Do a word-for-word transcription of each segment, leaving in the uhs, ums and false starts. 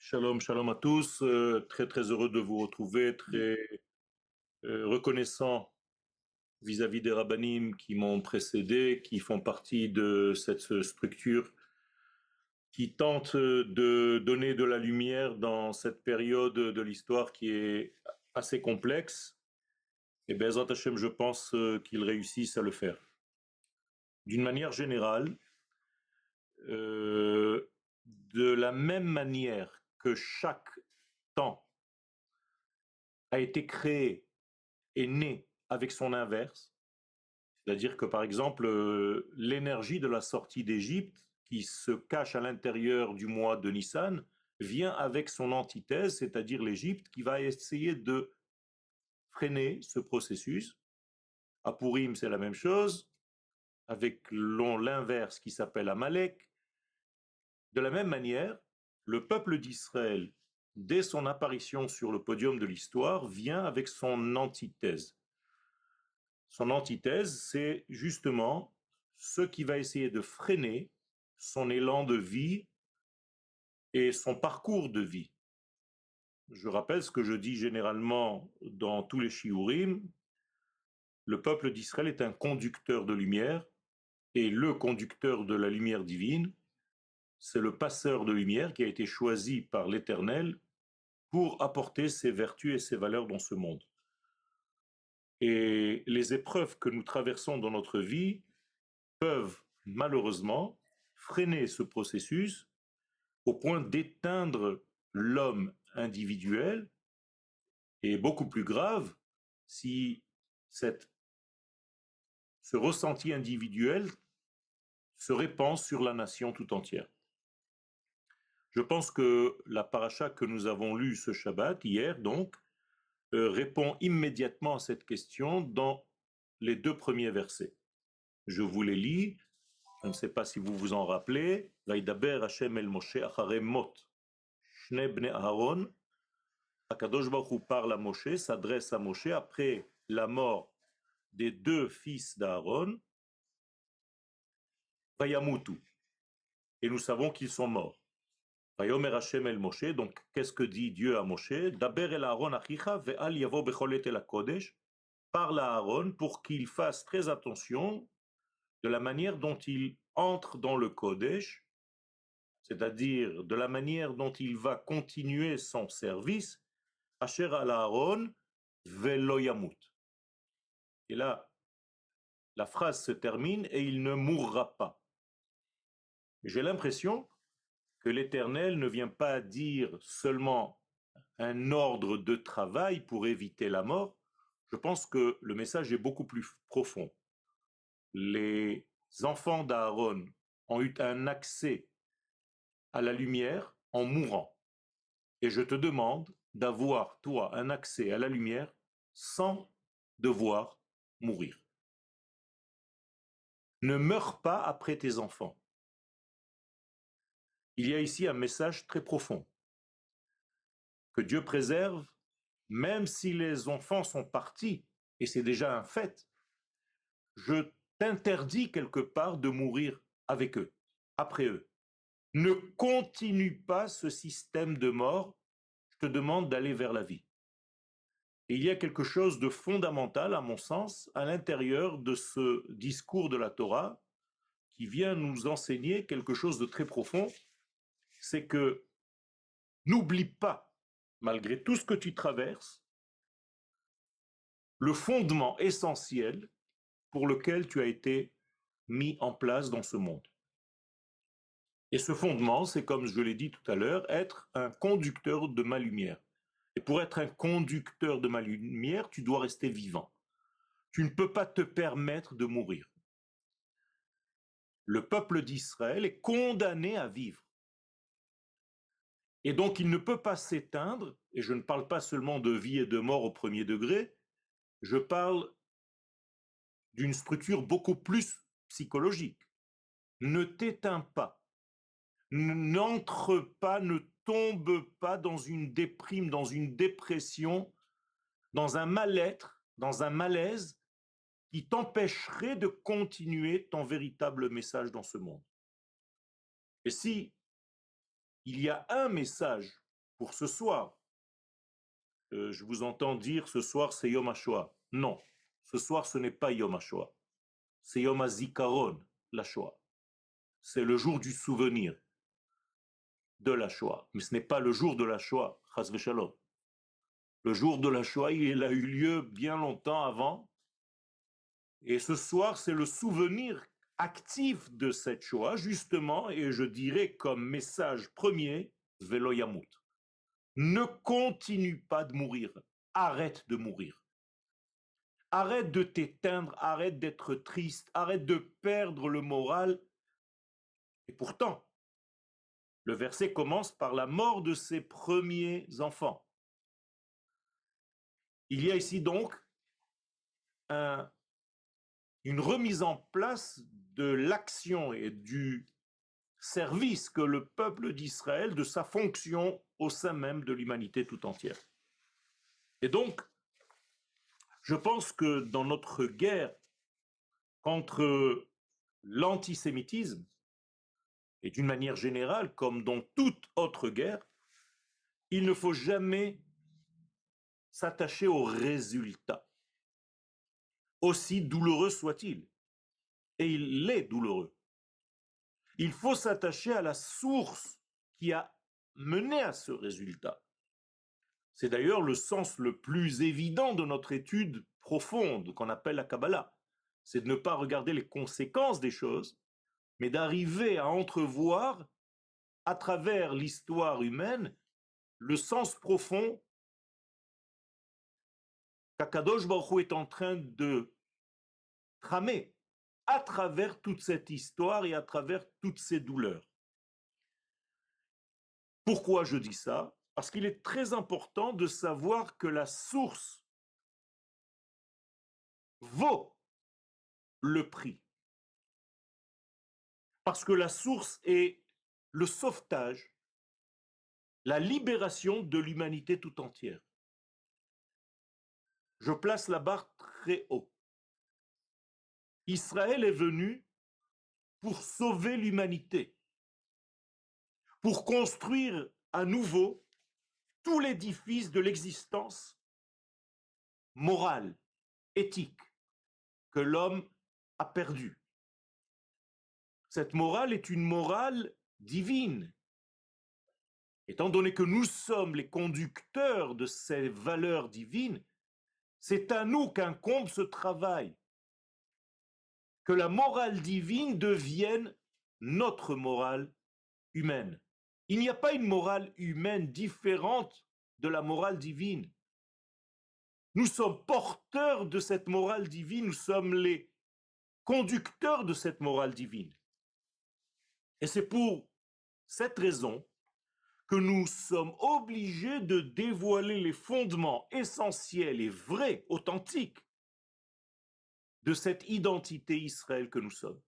Shalom, shalom à tous. Euh, très très heureux de vous retrouver, très euh, reconnaissant vis-à-vis des rabbinim qui m'ont précédé, qui font partie de cette structure qui tente de donner de la lumière dans cette période de l'histoire qui est assez complexe. Et Be'ezrat Hashem, je pense euh, qu'ils réussissent à le faire. D'une manière générale, euh, de la même manière que chaque temps a été créé est né avec son inverse, c'est-à-dire que par exemple, euh, l'énergie de la sortie d'Égypte, qui se cache à l'intérieur du mois de Nissan, vient avec son antithèse, c'est-à-dire l'Égypte, qui va essayer de freiner ce processus. À Purim, c'est la même chose, avec l'inverse qui s'appelle Amalek. De la même manière, le peuple d'Israël, dès son apparition sur le podium de l'histoire, vient avec son antithèse. Son antithèse, c'est justement ce qui va essayer de freiner son élan de vie et son parcours de vie. Je rappelle ce que je dis généralement dans tous les shiurim, le peuple d'Israël est un conducteur de lumière, et le conducteur de la lumière divine, c'est le passeur de lumière qui a été choisi par l'Éternel pour apporter ses vertus et ses valeurs dans ce monde. Et les épreuves que nous traversons dans notre vie peuvent malheureusement freiner ce processus au point d'éteindre l'homme individuel, et beaucoup plus grave si cette, ce ressenti individuel se répand sur la nation tout entière. Je pense que la paracha que nous avons lue ce Shabbat, hier donc, euh, répond immédiatement à cette question dans les deux premiers versets. Je vous les lis. Je ne sais pas si vous vous en rappelez. Vaïdaber Hashem el Moshe acharei mot. Shne bnei Aaron. Akadosh Baruch Hu parle à Moshe, s'adresse à Moshe après la mort des deux fils d'Aaron. Vayamutu. Et nous savons qu'ils sont morts. Vayomer Hashem el Moshe. Donc, qu'est-ce que dit Dieu à Moshe? Daber el Aaron achicha ve'al yavo becholet el hakodesh. Parle à Aaron pour qu'il fasse très attention de la manière dont il entre dans le Kodesh, c'est-à-dire de la manière dont il va continuer son service, Asher al Aaron velo yamut. Et là, la phrase se termine et il ne mourra pas. J'ai l'impression que l'Éternel ne vient pas dire seulement un ordre de travail pour éviter la mort. Je pense que le message est beaucoup plus profond. Les enfants d'Aaron ont eu un accès à la lumière en mourant. Et je te demande d'avoir, toi, un accès à la lumière sans devoir mourir. Ne meurs pas après tes enfants. Il y a ici un message très profond. Que Dieu préserve, même si les enfants sont partis, et c'est déjà un fait, je t'interdis quelque part de mourir avec eux, après eux. Ne continue pas ce système de mort, je te demande d'aller vers la vie. Et il y a quelque chose de fondamental, à mon sens, à l'intérieur de ce discours de la Torah, qui vient nous enseigner quelque chose de très profond, c'est que n'oublie pas, malgré tout ce que tu traverses, le fondement essentiel pour lequel tu as été mis en place dans ce monde. Et ce fondement, c'est comme je l'ai dit tout à l'heure, être un conducteur de ma lumière. Et pour être un conducteur de ma lumière, tu dois rester vivant. Tu ne peux pas te permettre de mourir. Le peuple d'Israël est condamné à vivre. Et donc il ne peut pas s'éteindre, et je ne parle pas seulement de vie et de mort au premier degré, je parle d'une structure beaucoup plus psychologique. Ne t'éteins pas. N'entre pas, ne tombe pas dans une déprime, dans une dépression, dans un mal-être, dans un malaise qui t'empêcherait de continuer ton véritable message dans ce monde. Et si il y a un message pour ce soir. Euh, je vous entends dire ce soir c'est Yom HaShoah. Non, ce soir ce n'est pas Yom HaShoah. C'est Yom HaZikaron, la Shoah. C'est le jour du souvenir de la Shoah. Mais ce n'est pas le jour de la Shoah, Chas v'Shalom. Le jour de la Shoah, il a eu lieu bien longtemps avant. Et ce soir, c'est le souvenir actif de cette Shoah, justement, et je dirais comme message premier, Velo Yamut. Ne continue pas de mourir. Arrête de mourir. Arrête de t'éteindre, arrête d'être triste, arrête de perdre le moral. Et pourtant, le verset commence par la mort de ses premiers enfants. Il y a ici donc un, une remise en place de l'action et du service que le peuple d'Israël, de sa fonction au sein même de l'humanité tout entière. Et donc, je pense que dans notre guerre contre l'antisémitisme, et d'une manière générale, comme dans toute autre guerre, il ne faut jamais s'attacher au résultat, aussi douloureux soit-il. Et il est douloureux. Il faut s'attacher à la source qui a mené à ce résultat. C'est d'ailleurs le sens le plus évident de notre étude profonde, qu'on appelle la Kabbalah. C'est de ne pas regarder les conséquences des choses, mais d'arriver à entrevoir, à travers l'histoire humaine, le sens profond qu'Akadosh Baruch Hu est en train de tramer à travers toute cette histoire et à travers toutes ces douleurs. Pourquoi je dis ça? Parce qu'il est très important de savoir que la source vaut le prix. Parce que la source est le sauvetage, la libération de l'humanité tout entière. Je place la barre très haut. Israël est venu pour sauver l'humanité, pour construire à nouveau tout l'édifice de l'existence morale, éthique, que l'homme a perdu. Cette morale est une morale divine. Étant donné que nous sommes les conducteurs de ces valeurs divines, c'est à nous qu'incombe ce travail. Que la morale divine devienne notre morale humaine. Il n'y a pas une morale humaine différente de la morale divine. Nous sommes porteurs de cette morale divine, nous sommes les conducteurs de cette morale divine. Et c'est pour cette raison que nous sommes obligés de dévoiler les fondements essentiels et vrais, authentiques, de cette identité Israël que nous sommes.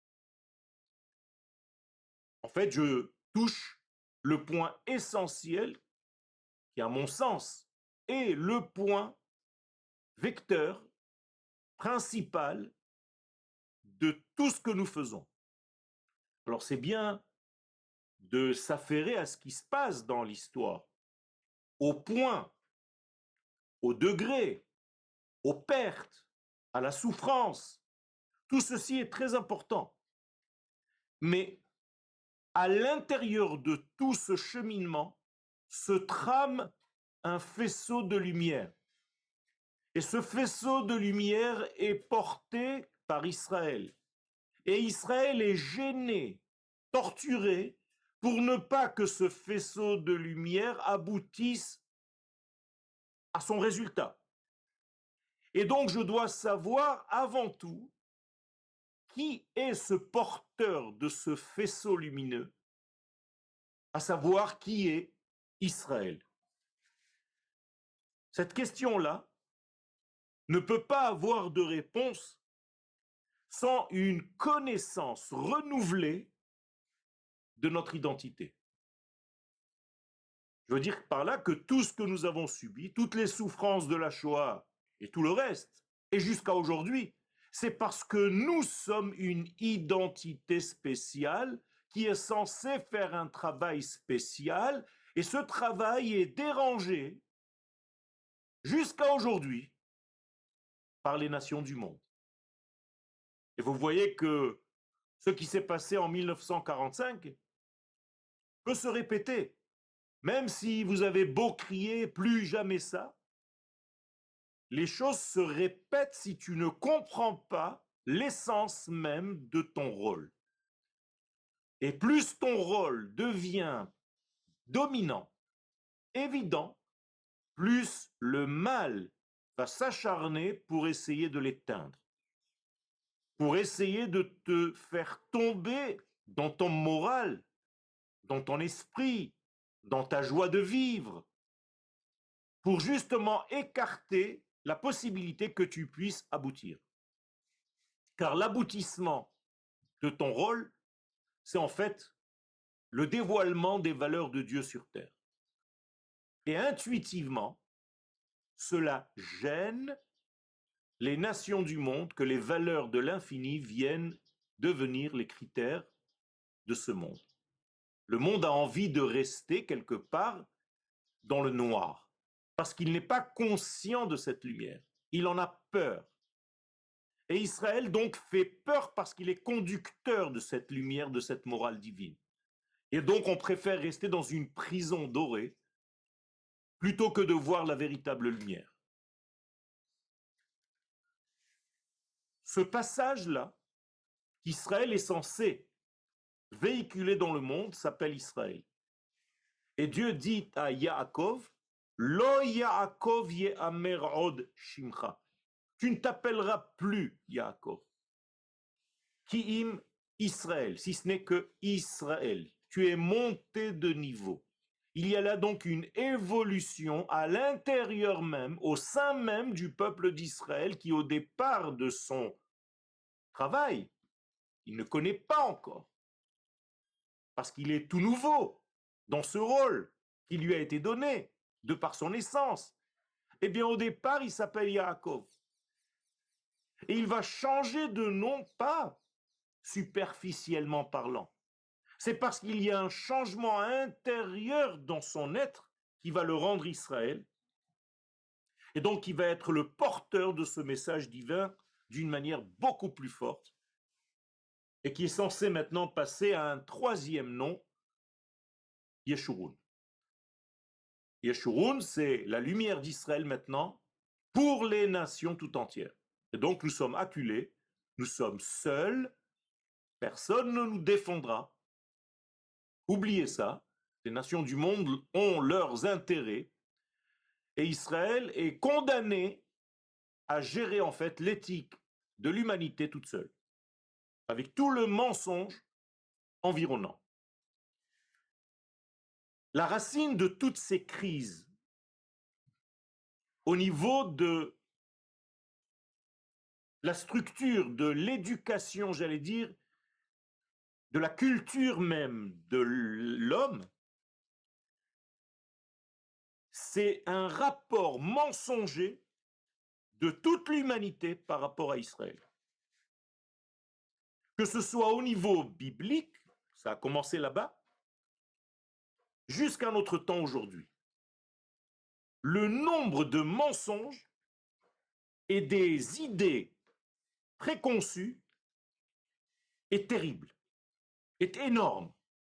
En fait, je touche le point essentiel qui, à mon sens, est le point vecteur principal de tout ce que nous faisons. Alors c'est bien de s'affairer à ce qui se passe dans l'histoire, au point, au degré, aux pertes, à la souffrance. Tout ceci est très important. Mais à l'intérieur de tout ce cheminement se trame un faisceau de lumière. Et ce faisceau de lumière est porté par Israël. Et Israël est gêné, torturé, pour ne pas que ce faisceau de lumière aboutisse à son résultat. Et donc je dois savoir avant tout qui est ce porteur de ce faisceau lumineux, à savoir qui est Israël. Cette question-là ne peut pas avoir de réponse sans une connaissance renouvelée de notre identité. Je veux dire par là que tout ce que nous avons subi, toutes les souffrances de la Shoah et tout le reste, et jusqu'à aujourd'hui, c'est parce que nous sommes une identité spéciale qui est censée faire un travail spécial Et ce travail est dérangé jusqu'à aujourd'hui par les nations du monde. Et vous voyez que ce qui s'est passé en mille neuf cent quarante-cinq peut se répéter. Même si vous avez beau crier plus jamais ça, les choses se répètent si tu ne comprends pas l'essence même de ton rôle. Et plus ton rôle devient dominant, évident, plus le mal va s'acharner pour essayer de l'éteindre, pour essayer de te faire tomber dans ton moral, dans ton esprit, dans ta joie de vivre, pour justement écarter la possibilité que tu puisses aboutir. Car l'aboutissement de ton rôle, c'est en fait le dévoilement des valeurs de Dieu sur terre. Et intuitivement, cela gêne les nations du monde que les valeurs de l'infini viennent devenir les critères de ce monde. Le monde a envie de rester quelque part dans le noir, parce qu'il n'est pas conscient de cette lumière. Il en a peur. Et Israël donc fait peur parce qu'il est conducteur de cette lumière, de cette morale divine. Et donc on préfère rester dans une prison dorée plutôt que de voir la véritable lumière. Ce passage-là, qu'Israël est censé véhiculer dans le monde, s'appelle Israël. Et Dieu dit à Yaakov, Lo Yaakov ye'amer od shimcha. Tu ne t'appelleras plus Yaakov. Ki'im Israël, si ce n'est que Israël. Tu es monté de niveau. Il y a là donc une évolution à l'intérieur même, au sein même du peuple d'Israël qui, au départ de son travail, il ne connaît pas encore. Parce qu'il est tout nouveau dans ce rôle qui lui a été donné de par son essence. Eh bien, au départ, il s'appelle Yaakov. Et il va changer de nom, pas superficiellement parlant. C'est parce qu'il y a un changement intérieur dans son être qui va le rendre Israël. Et donc, il va être le porteur de ce message divin d'une manière beaucoup plus forte et qui est censé maintenant passer à un troisième nom, Yeshurun. Yeshurun, c'est la lumière d'Israël maintenant pour les nations tout entières. Et donc, nous sommes acculés, nous sommes seuls, personne ne nous défendra. Oubliez ça, les nations du monde ont leurs intérêts et Israël est condamné à gérer en fait l'éthique de l'humanité toute seule, avec tout le mensonge environnant. La racine de toutes ces crises, au niveau de la structure de l'éducation, j'allais dire, de la culture même de l'homme, c'est un rapport mensonger de toute l'humanité par rapport à Israël. Que ce soit au niveau biblique, ça a commencé là-bas, jusqu'à notre temps aujourd'hui. Le nombre de mensonges et des idées préconçues est terrible, est énorme,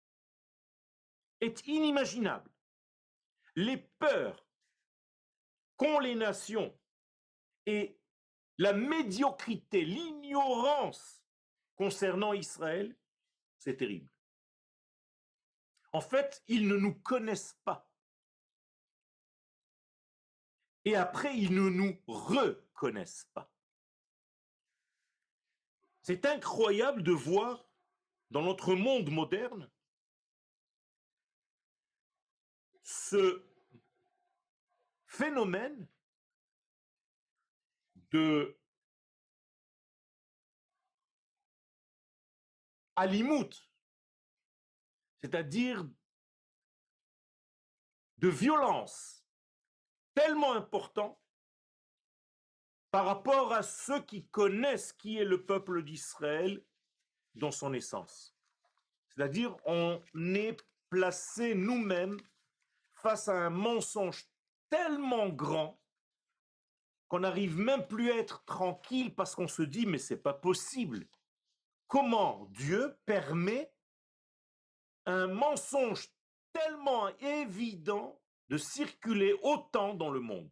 est inimaginable. Les peurs qu'ont les nations et la médiocrité, l'ignorance concernant Israël, c'est terrible. En fait, ils ne nous connaissent pas. Et après, ils ne nous reconnaissent pas. C'est incroyable de voir dans notre monde moderne ce phénomène de alimout, c'est-à-dire de violence tellement important par rapport à ceux qui connaissent qui est le peuple d'Israël dans son essence. C'est-à-dire on est placé nous-mêmes face à un mensonge tellement grand qu'on n'arrive même plus à être tranquille parce qu'on se dit mais c'est pas possible. Comment Dieu permet un mensonge tellement évident de circuler autant dans le monde?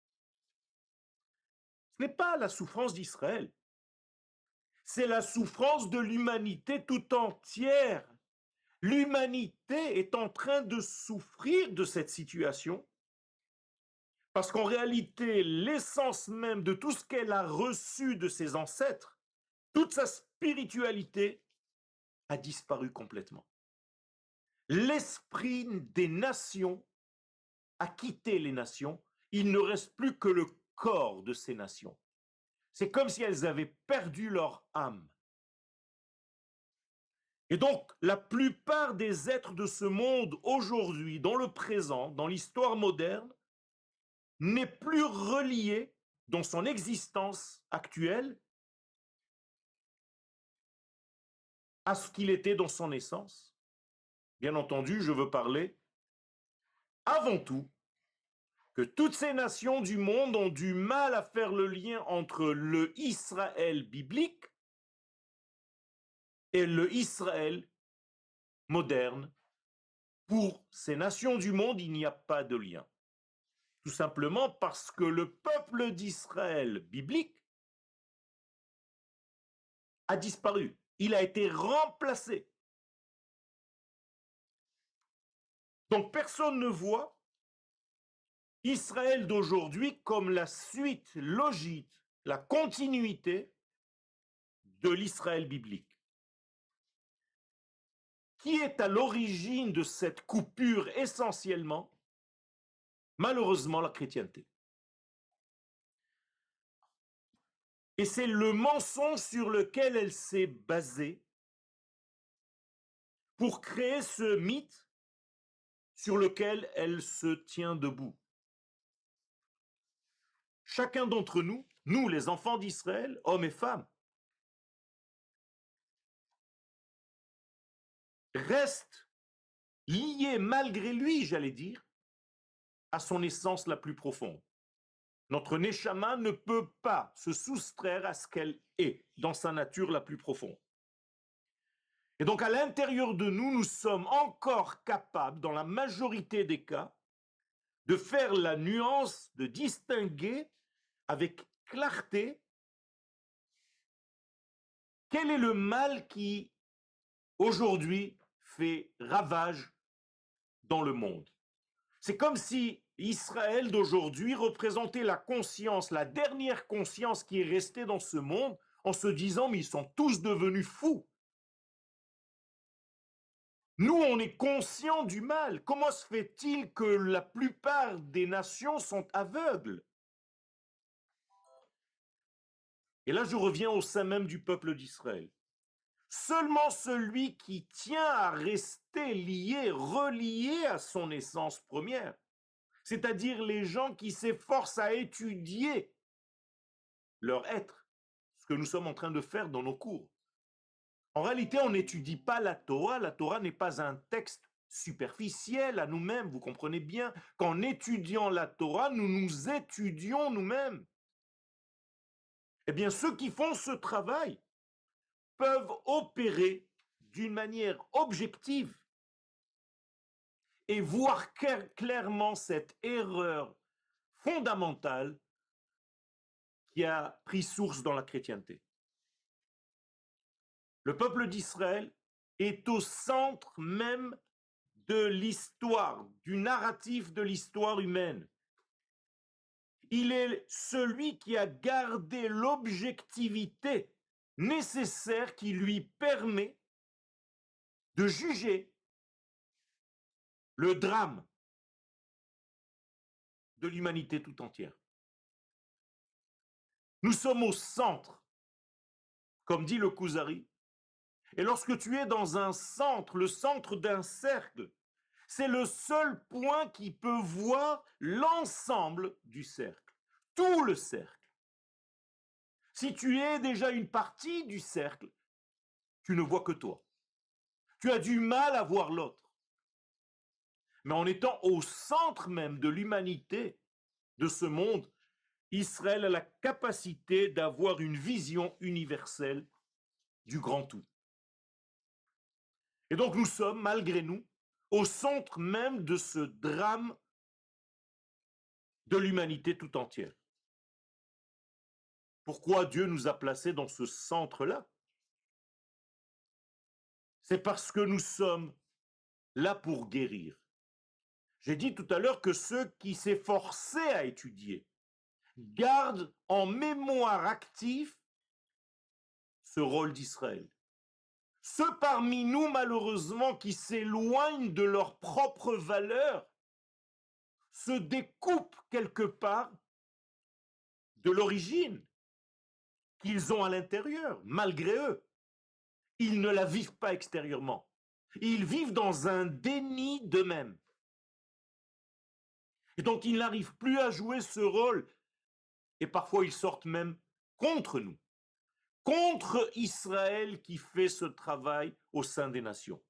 Ce n'est pas la souffrance d'Israël, c'est la souffrance de l'humanité tout entière. L'humanité est en train de souffrir de cette situation parce qu'en réalité, l'essence même de tout ce qu'elle a reçu de ses ancêtres, toute sa spiritualité, a disparu complètement. L'esprit des nations a quitté les nations. Il ne reste plus que le corps de ces nations. C'est comme si elles avaient perdu leur âme. Et donc, la plupart des êtres de ce monde aujourd'hui, dans le présent, dans l'histoire moderne, n'est plus relié dans son existence actuelle à ce qu'il était dans son essence. Bien entendu, je veux parler avant tout que toutes ces nations du monde ont du mal à faire le lien entre le Israël biblique et le Israël moderne. Pour ces nations du monde, il n'y a pas de lien. Tout simplement parce que le peuple d'Israël biblique a disparu. Il a été remplacé. Donc personne ne voit Israël d'aujourd'hui comme la suite logique, la continuité de l'Israël biblique. Qui est à l'origine de cette coupure essentiellement? Malheureusement, la chrétienté. Et c'est le mensonge sur lequel elle s'est basée pour créer ce mythe sur lequel elle se tient debout. Chacun d'entre nous, nous les enfants d'Israël, hommes et femmes, reste lié malgré lui, j'allais dire, à son essence la plus profonde. Notre Neshama ne peut pas se soustraire à ce qu'elle est dans sa nature la plus profonde. Et donc à l'intérieur de nous, nous sommes encore capables, dans la majorité des cas, de faire la nuance, de distinguer avec clarté quel est le mal qui, aujourd'hui, fait ravage dans le monde. C'est comme si Israël d'aujourd'hui représentait la conscience, la dernière conscience qui est restée dans ce monde, en se disant, mais ils sont tous devenus fous. Nous, on est conscients du mal. Comment se fait-il que la plupart des nations sont aveugles? Et là, je reviens au sein même du peuple d'Israël. Seulement celui qui tient à rester lié, relié à son essence première, c'est-à-dire les gens qui s'efforcent à étudier leur être, ce que nous sommes en train de faire dans nos cours. En réalité, on n'étudie pas la Torah. La Torah n'est pas un texte superficiel à nous-mêmes, vous comprenez bien qu'en étudiant la Torah, nous nous étudions nous-mêmes. Eh bien, ceux qui font ce travail peuvent opérer d'une manière objective et voir clairement cette erreur fondamentale qui a pris source dans la chrétienté. Le peuple d'Israël est au centre même de l'histoire, du narratif de l'histoire humaine. Il est celui qui a gardé l'objectivité nécessaire qui lui permet de juger le drame de l'humanité tout entière. Nous sommes au centre, comme dit le Kuzari. Et lorsque tu es dans un centre, le centre d'un cercle, c'est le seul point qui peut voir l'ensemble du cercle, tout le cercle. Si tu es déjà une partie du cercle, tu ne vois que toi. Tu as du mal à voir l'autre. mais en étant au centre même de l'humanité, de ce monde, Israël a la capacité d'avoir une vision universelle du grand tout. Et donc nous sommes, malgré nous, au centre même de ce drame de l'humanité tout entière. Pourquoi Dieu nous a placés dans ce centre-là? C'est parce que nous sommes là pour guérir. J'ai dit tout à l'heure que ceux qui s'efforçaient à étudier gardent en mémoire active ce rôle d'Israël. Ceux parmi nous, malheureusement, qui s'éloignent de leurs propres valeurs, se découpent quelque part de l'origine qu'ils ont à l'intérieur, malgré eux. Ils ne la vivent pas extérieurement. Ils vivent dans un déni d'eux-mêmes. Et donc, ils n'arrivent plus à jouer ce rôle. Et parfois, ils sortent même contre nous, contre Israël qui fait ce travail au sein des nations.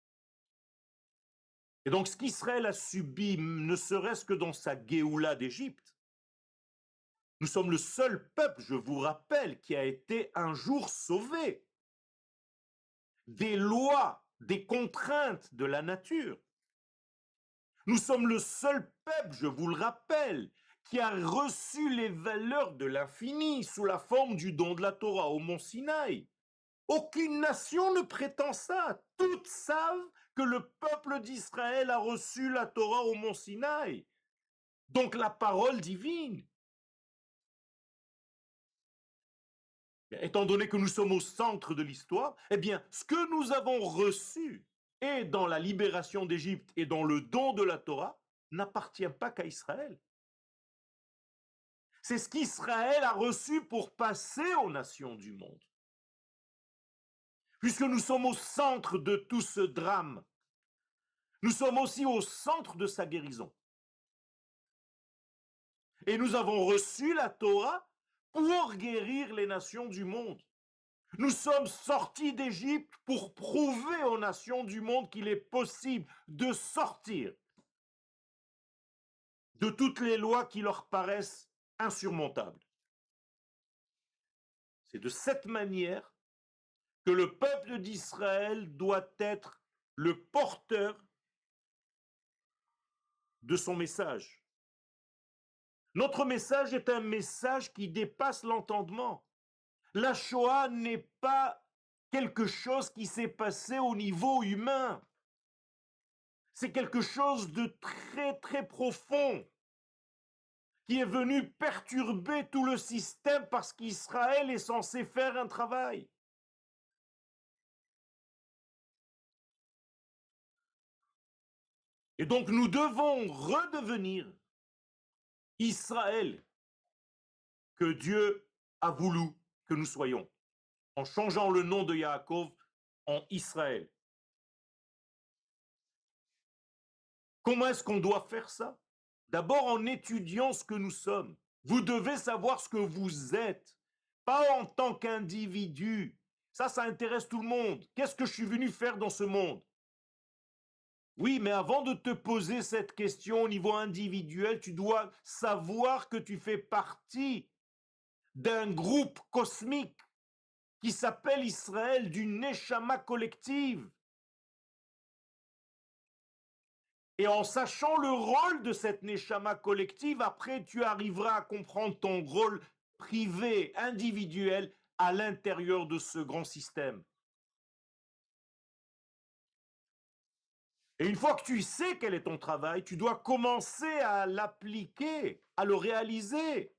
Et donc, ce qu'Israël a subi, ne serait-ce que dans sa Géoula d'Égypte, nous sommes le seul peuple, je vous rappelle, qui a été un jour sauvé des lois, des contraintes de la nature. Nous sommes le seul peuple, je vous le rappelle, qui a reçu les valeurs de l'infini sous la forme du don de la Torah au mont Sinaï. Aucune nation ne prétend ça. Toutes savent que le peuple d'Israël a reçu la Torah au mont Sinaï. Donc la parole divine. Étant donné que nous sommes au centre de l'histoire, eh bien, ce que nous avons reçu, et dans la libération d'Égypte et dans le don de la Torah, n'appartient pas qu'à Israël. C'est ce qu'Israël a reçu pour passer aux nations du monde. Puisque nous sommes au centre de tout ce drame, nous sommes aussi au centre de sa guérison. Et nous avons reçu la Torah pour guérir les nations du monde. Nous sommes sortis d'Égypte pour prouver aux nations du monde qu'il est possible de sortir de toutes les lois qui leur paraissent insurmontables. C'est de cette manière que le peuple d'Israël doit être le porteur de son message. Notre message est un message qui dépasse l'entendement. La Shoah n'est pas quelque chose qui s'est passé au niveau humain. C'est quelque chose de très très profond qui est venu perturber tout le système parce qu'Israël est censé faire un travail. Et donc nous devons redevenir Israël que Dieu a voulu que nous soyons, en changeant le nom de Yaakov en Israël. Comment est-ce qu'on doit faire ça? D'abord en étudiant ce que nous sommes. Vous devez savoir ce que vous êtes, pas en tant qu'individu. Ça, ça intéresse tout le monde. Qu'est-ce que je suis venu faire dans ce monde? Oui, mais avant de te poser cette question au niveau individuel, tu dois savoir que tu fais partie d'un groupe cosmique qui s'appelle Israël, d'une Neshama collective. Et en sachant le rôle de cette Neshama collective, après tu arriveras à comprendre ton rôle privé, individuel, à l'intérieur de ce grand système. Et une fois que tu sais quel est ton travail, tu dois commencer à l'appliquer, à le réaliser.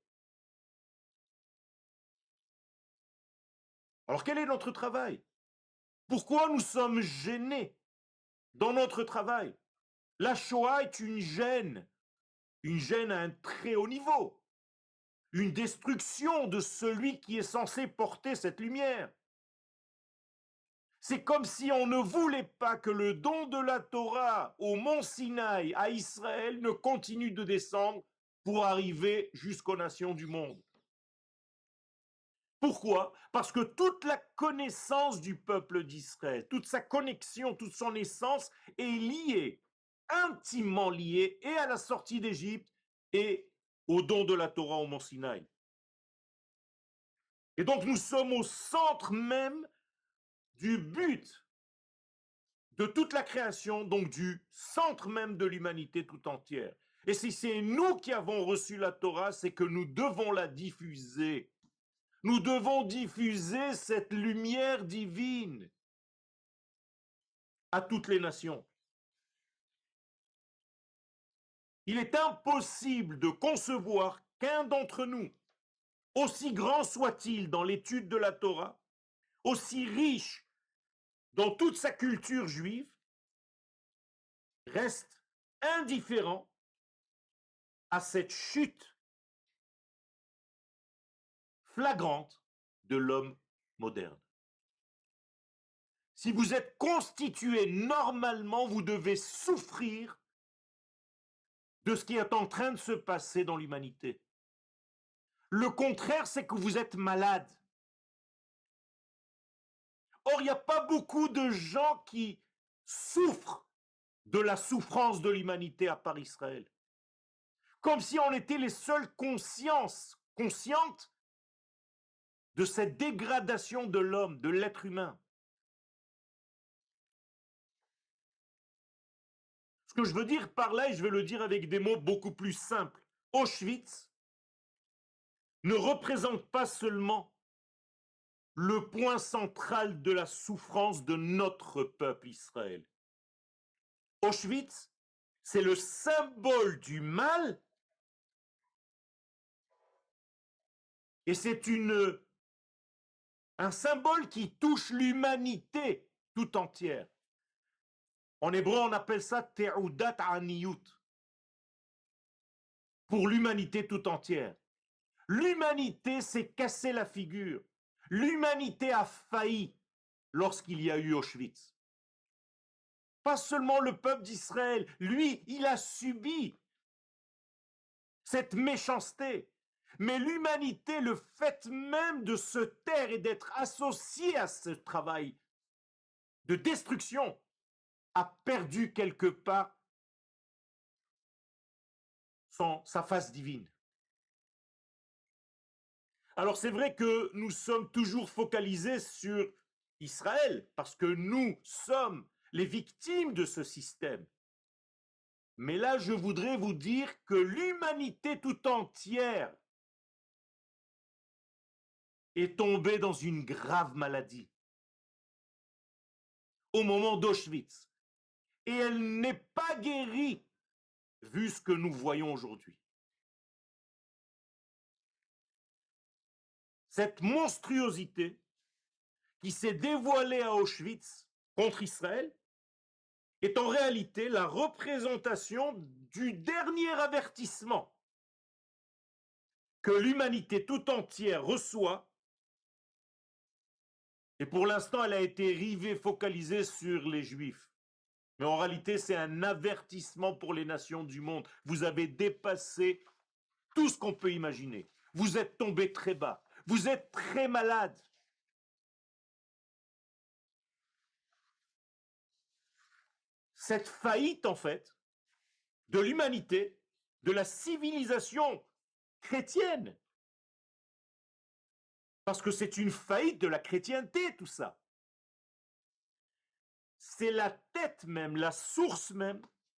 Alors quel est notre travail? Pourquoi nous sommes gênés dans notre travail? La Shoah est une gêne, une gêne à un très haut niveau, une destruction de celui qui est censé porter cette lumière. C'est comme si on ne voulait pas que le don de la Torah au mont Sinaï, à Israël, ne continue de descendre pour arriver jusqu'aux nations du monde. Pourquoi? Parce que toute la connaissance du peuple d'Israël, toute sa connexion, toute son essence est liée intimement liée et à la sortie d'Égypte et au don de la Torah au mont Sinaï. Et donc nous sommes au centre même du but de toute la création, donc du centre même de l'humanité tout entière. Et si c'est nous qui avons reçu la Torah, c'est que nous devons la diffuser. Nous devons diffuser cette lumière divine à toutes les nations. Il est impossible de concevoir qu'un d'entre nous, aussi grand soit-il dans l'étude de la Torah, aussi riche dans toute sa culture juive, reste indifférent à cette chute flagrante de l'homme moderne. Si vous êtes constitué normalement, vous devez souffrir de ce qui est en train de se passer dans l'humanité. Le contraire, c'est que vous êtes malade. Or, il n'y a pas beaucoup de gens qui souffrent de la souffrance de l'humanité à part Israël. Comme si on était les seules consciences, conscientes de cette dégradation de l'homme, de l'être humain. Ce que je veux dire par là, et je vais le dire avec des mots beaucoup plus simples, Auschwitz ne représente pas seulement le point central de la souffrance de notre peuple Israël. Auschwitz, c'est le symbole du mal et c'est une, un symbole qui touche l'humanité tout entière. En hébreu, on appelle ça Te'udat Aniyut, pour l'humanité tout entière. L'humanité s'est cassé la figure. L'humanité a failli lorsqu'il y a eu Auschwitz. Pas seulement le peuple d'Israël, lui, il a subi cette méchanceté. Mais l'humanité, le fait même de se taire et d'être associé à ce travail de destruction, a perdu quelque part son, sa face divine. Alors c'est vrai que nous sommes toujours focalisés sur Israël, parce que nous sommes les victimes de ce système. Mais là, je voudrais vous dire que l'humanité tout entière est tombée dans une grave maladie au moment d'Auschwitz. Et elle n'est pas guérie, vu ce que nous voyons aujourd'hui. Cette monstruosité qui s'est dévoilée à Auschwitz contre Israël est en réalité la représentation du dernier avertissement que l'humanité tout entière reçoit. Et pour l'instant, elle a été rivée, focalisée sur les Juifs. Mais en réalité, c'est un avertissement pour les nations du monde. Vous avez dépassé tout ce qu'on peut imaginer. Vous êtes tombé très bas. Vous êtes très malade. Cette faillite, en fait, de l'humanité, de la civilisation chrétienne, parce que c'est une faillite de la chrétienté, tout ça. C'est la tête même, la source même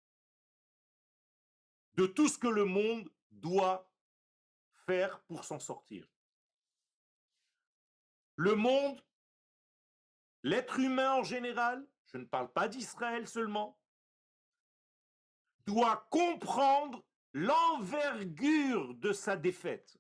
de tout ce que le monde doit faire pour s'en sortir. Le monde, l'être humain en général, je ne parle pas d'Israël seulement, doit comprendre l'envergure de sa défaite.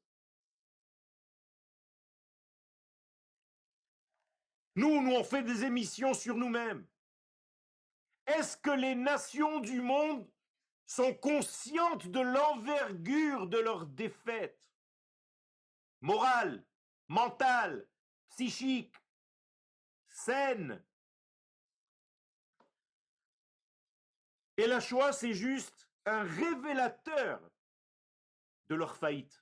Nous, nous on fait des émissions sur nous-mêmes. Est-ce que les nations du monde sont conscientes de l'envergure de leur défaite morale, mentale, psychique, saine? Et la Shoah, c'est juste un révélateur de leur faillite.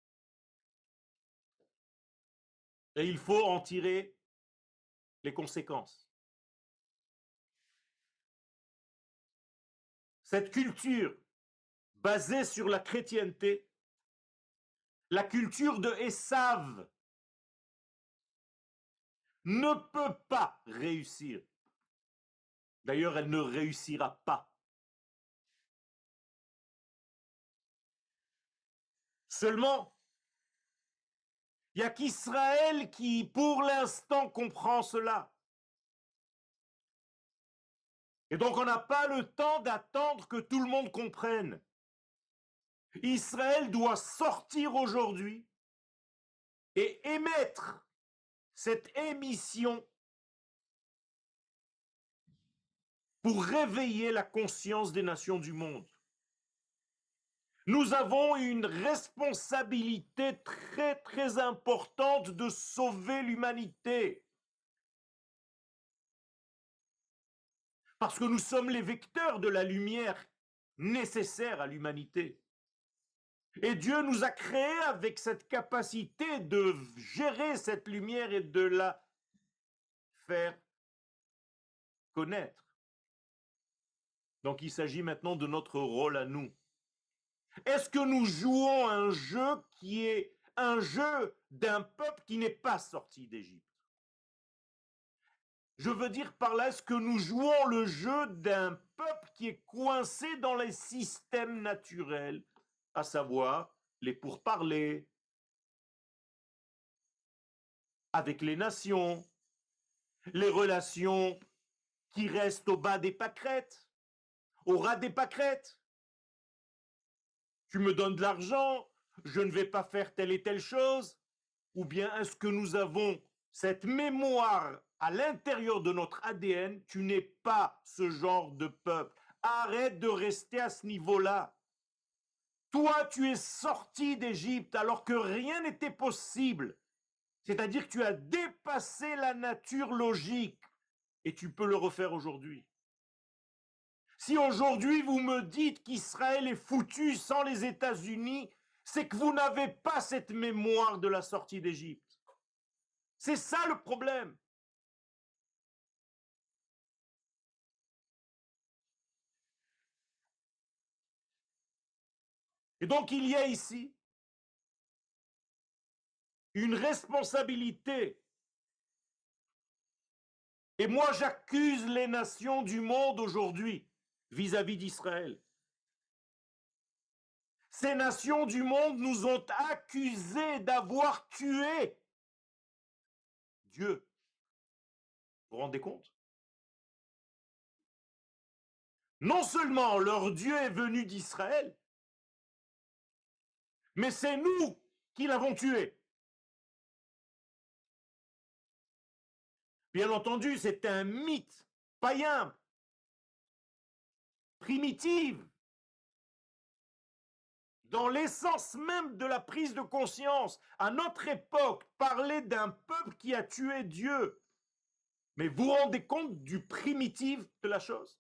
Et il faut en tirer les conséquences. cette culture basée sur la chrétienté, la culture de Esav, ne peut pas réussir. D'ailleurs, elle ne réussira pas. Seulement, il n'y a qu'Israël qui, pour l'instant, comprend cela. Et donc, on n'a pas le temps d'attendre que tout le monde comprenne. Israël doit sortir aujourd'hui et émettre cette émission pour réveiller la conscience des nations du monde. Nous avons une responsabilité très très importante de sauver l'humanité. Parce que nous sommes les vecteurs de la lumière nécessaire à l'humanité. Et Dieu nous a créés avec cette capacité de gérer cette lumière et de la faire connaître. Donc il s'agit maintenant de notre rôle à nous. Est-ce que nous jouons un jeu qui est un jeu d'un peuple qui n'est pas sorti d'Égypte? Je veux dire par là, est-ce que nous jouons le jeu d'un peuple qui est coincé dans les systèmes naturels, à savoir les pourparlers avec les nations, les relations qui restent au bas des pâquerettes, au ras des pâquerettes? Tu me donnes de l'argent, je ne vais pas faire telle et telle chose? Ou bien est-ce que nous avons cette mémoire à l'intérieur de notre A D N? Tu n'es pas ce genre de peuple. Arrête de rester à ce niveau-là. Toi, tu es sorti d'Égypte alors que rien n'était possible. C'est-à-dire que tu as dépassé la nature logique et tu peux le refaire aujourd'hui. Si aujourd'hui vous me dites qu'Israël est foutu sans les États-Unis, c'est que vous n'avez pas cette mémoire de la sortie d'Égypte. C'est ça le problème. Et donc il y a ici une responsabilité. Et moi j'accuse les nations du monde aujourd'hui vis-à-vis d'Israël. Ces nations du monde nous ont accusés d'avoir tué Dieu. Vous vous rendez compte? Non seulement leur Dieu est venu d'Israël, mais c'est nous qui l'avons tué. Bien entendu, c'est un mythe païen, primitif, dans l'essence même de la prise de conscience. À notre époque, parler d'un peuple qui a tué Dieu. Mais vous vous rendez compte du primitif de la chose?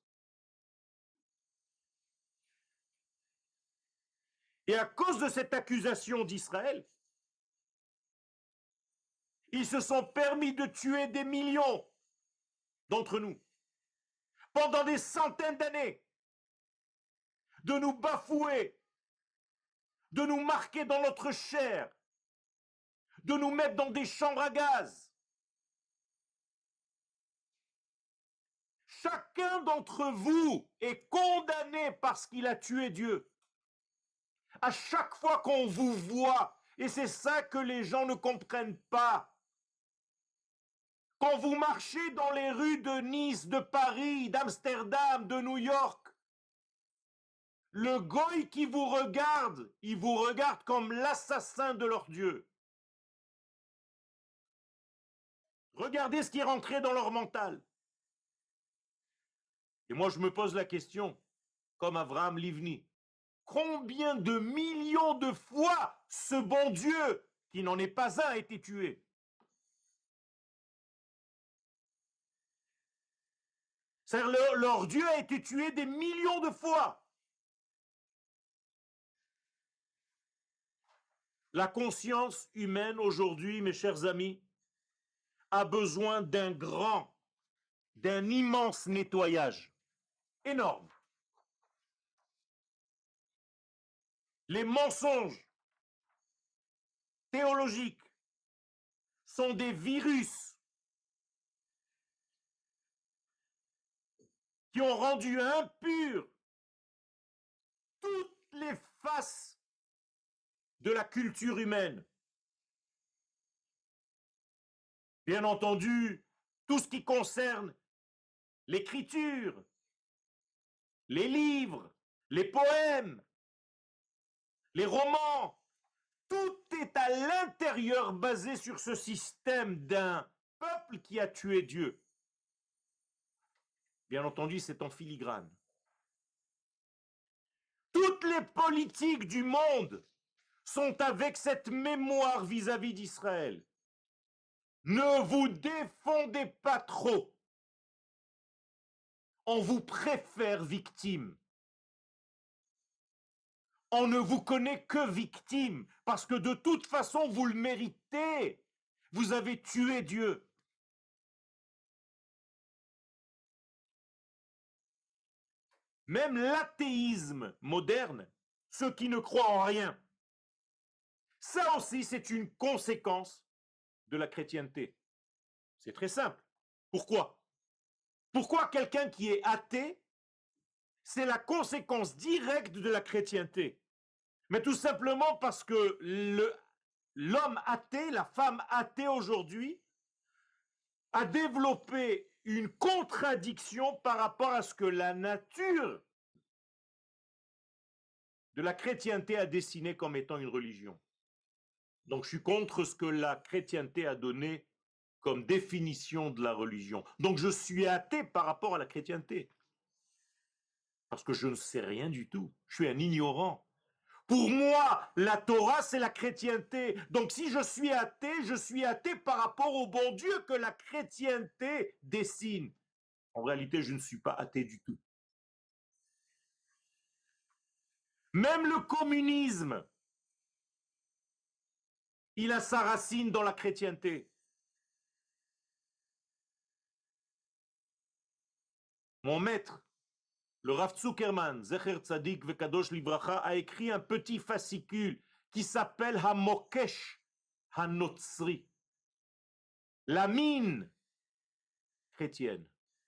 Et à cause de cette accusation d'Israël, ils se sont permis de tuer des millions d'entre nous pendant des centaines d'années, de nous bafouer, de nous marquer dans notre chair, de nous mettre dans des chambres à gaz. Chacun d'entre vous est condamné parce qu'il a tué Dieu. À chaque fois qu'on vous voit, et c'est ça que les gens ne comprennent pas, quand vous marchez dans les rues de Nice, de Paris, d'Amsterdam, de New York, le goy qui vous regarde, il vous regarde comme l'assassin de leur Dieu. Regardez ce qui est rentré dans leur mental. Et moi, je me pose la question, comme Avraham Livni, combien de millions de fois ce bon Dieu, qui n'en est pas un, a été tué? C'est-à-dire, leur, leur Dieu a été tué des millions de fois. La conscience humaine aujourd'hui, mes chers amis, a besoin d'un grand, d'un immense nettoyage, énorme. les mensonges théologiques sont des virus qui ont rendu impures toutes les faces de la culture humaine. Bien entendu, tout ce qui concerne l'écriture, les livres, les poèmes, les romans, tout est à l'intérieur basé sur ce système d'un peuple qui a tué Dieu. Bien entendu, c'est en filigrane. Toutes les politiques du monde sont avec cette mémoire vis-à-vis d'Israël. Ne vous défendez pas trop. On vous préfère victime. On ne vous connaît que victime, parce que de toute façon, vous le méritez. Vous avez tué Dieu. Même l'athéisme moderne, ceux qui ne croient en rien, ça aussi, c'est une conséquence de la chrétienté. C'est très simple. Pourquoi? Pourquoi quelqu'un qui est athée, c'est la conséquence directe de la chrétienté? Mais tout simplement parce que le, l'homme athée, la femme athée aujourd'hui, a développé une contradiction par rapport à ce que la nature de la chrétienté a dessiné comme étant une religion. Donc je suis contre ce que la chrétienté a donné comme définition de la religion. Donc je suis athée par rapport à la chrétienté. Parce que je ne sais rien du tout. Je suis un ignorant. Pour moi, la Torah, c'est la chrétienté. Donc si je suis athée, je suis athée par rapport au bon Dieu que la chrétienté dessine. En réalité, je ne suis pas athée du tout. Même le communisme, il a sa racine dans la chrétienté. Mon maître, le Rav Zuckerman, Zecher Tzadik Vekadosh Livracha, a écrit un petit fascicule qui s'appelle Hamokesh Hanotzri, la mine chrétienne.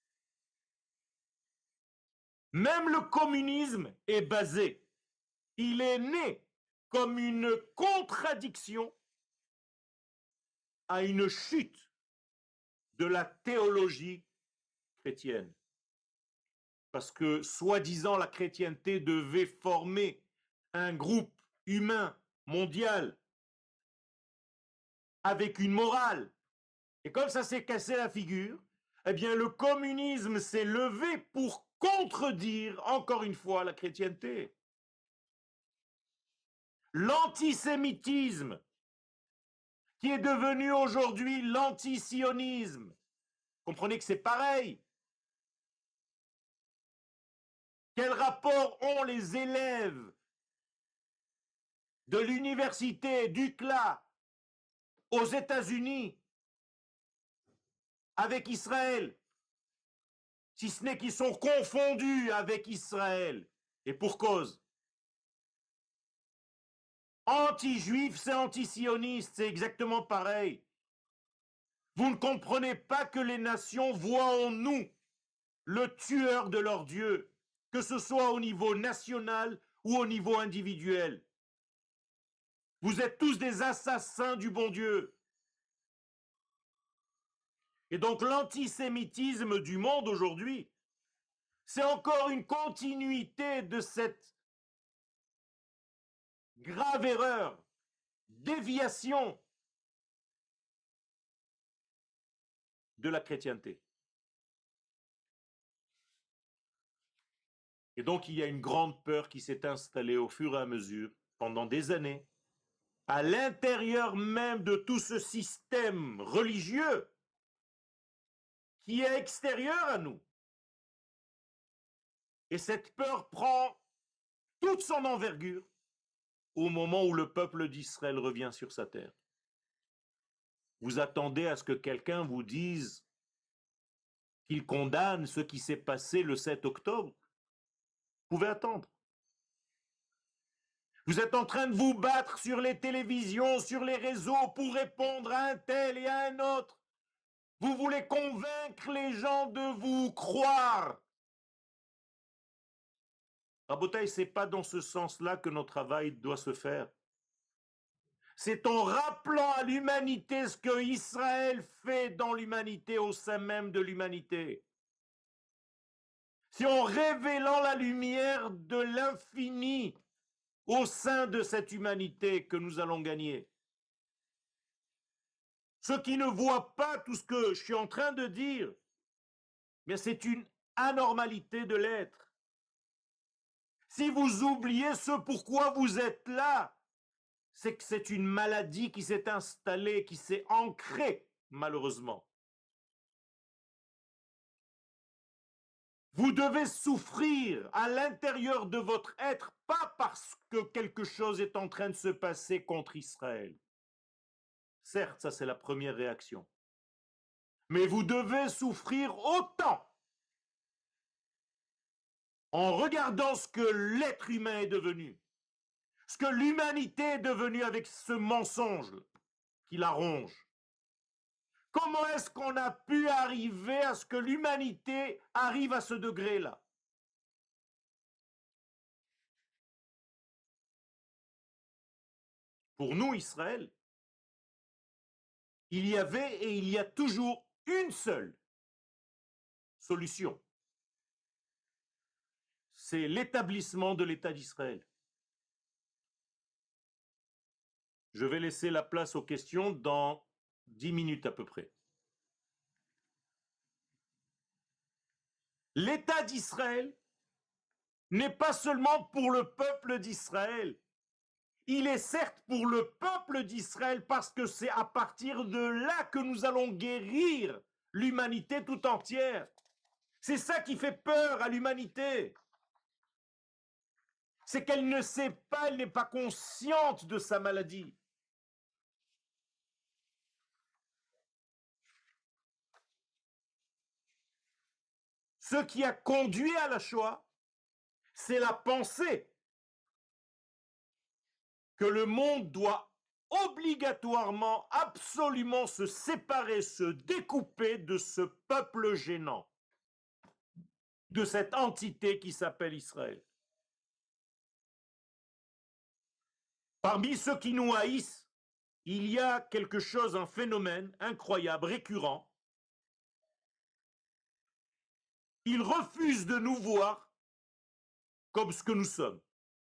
Même le communisme est basé, il est né comme une contradiction à une chute de la théologie chrétienne. Parce que, soi-disant, la chrétienté devait former un groupe humain mondial avec une morale. Et comme ça s'est cassé la figure, eh bien le communisme s'est levé pour contredire encore une fois la chrétienté. L'antisémitisme, qui est devenu aujourd'hui l'antisionisme, comprenez que c'est pareil. Quel rapport ont les élèves de l'université d'U C L A aux États-Unis avec Israël, si ce n'est qu'ils sont confondus avec Israël, et pour cause. Anti-juif, c'est anti-sioniste, c'est exactement pareil. Vous ne comprenez pas que les nations voient en nous le tueur de leur Dieu, que ce soit au niveau national ou au niveau individuel. Vous êtes tous des assassins du bon Dieu. Et donc l'antisémitisme du monde aujourd'hui, c'est encore une continuité de cette grave erreur, déviation de la chrétienté. Et donc il y a une grande peur qui s'est installée au fur et à mesure, pendant des années, à l'intérieur même de tout ce système religieux qui est extérieur à nous. Et cette peur prend toute son envergure au moment où le peuple d'Israël revient sur sa terre. Vous attendez à ce que quelqu'un vous dise qu'il condamne ce qui s'est passé le sept octobre. Vous pouvez attendre. Vous êtes en train de vous battre sur les télévisions, sur les réseaux pour répondre à un tel et à un autre. Vous voulez convaincre les gens de vous croire. Rabotaï, ce n'est pas dans ce sens-là que notre travail doit se faire. C'est en rappelant à l'humanité ce que Israël fait dans l'humanité, au sein même de l'humanité. C'est en révélant la lumière de l'infini au sein de cette humanité que nous allons gagner. Ceux qui ne voient pas tout ce que je suis en train de dire, mais c'est une anormalité de l'être. Si vous oubliez ce pourquoi vous êtes là, c'est que c'est une maladie qui s'est installée, qui s'est ancrée, malheureusement. Vous devez souffrir à l'intérieur de votre être, pas parce que quelque chose est en train de se passer contre Israël. Certes, ça c'est la première réaction. Mais vous devez souffrir autant en regardant ce que l'être humain est devenu, ce que l'humanité est devenue avec ce mensonge qui la ronge. Comment est-ce qu'on a pu arriver à ce que l'humanité arrive à ce degré-là? Pour nous, Israël, il y avait et il y a toujours une seule solution. C'est l'établissement de l'État d'Israël. Je vais laisser la place aux questions dans dix minutes à peu près. L'État d'Israël n'est pas seulement pour le peuple d'Israël. Il est certes pour le peuple d'Israël parce que c'est à partir de là que nous allons guérir l'humanité tout entière. C'est ça qui fait peur à l'humanité. C'est qu'elle ne sait pas, elle n'est pas consciente de sa maladie. Ce qui a conduit à la Shoah, c'est la pensée que le monde doit obligatoirement, absolument se séparer, se découper de ce peuple gênant, de cette entité qui s'appelle Israël. Parmi ceux qui nous haïssent, il y a quelque chose, un phénomène incroyable, récurrent. Ils refusent de nous voir comme ce que nous sommes.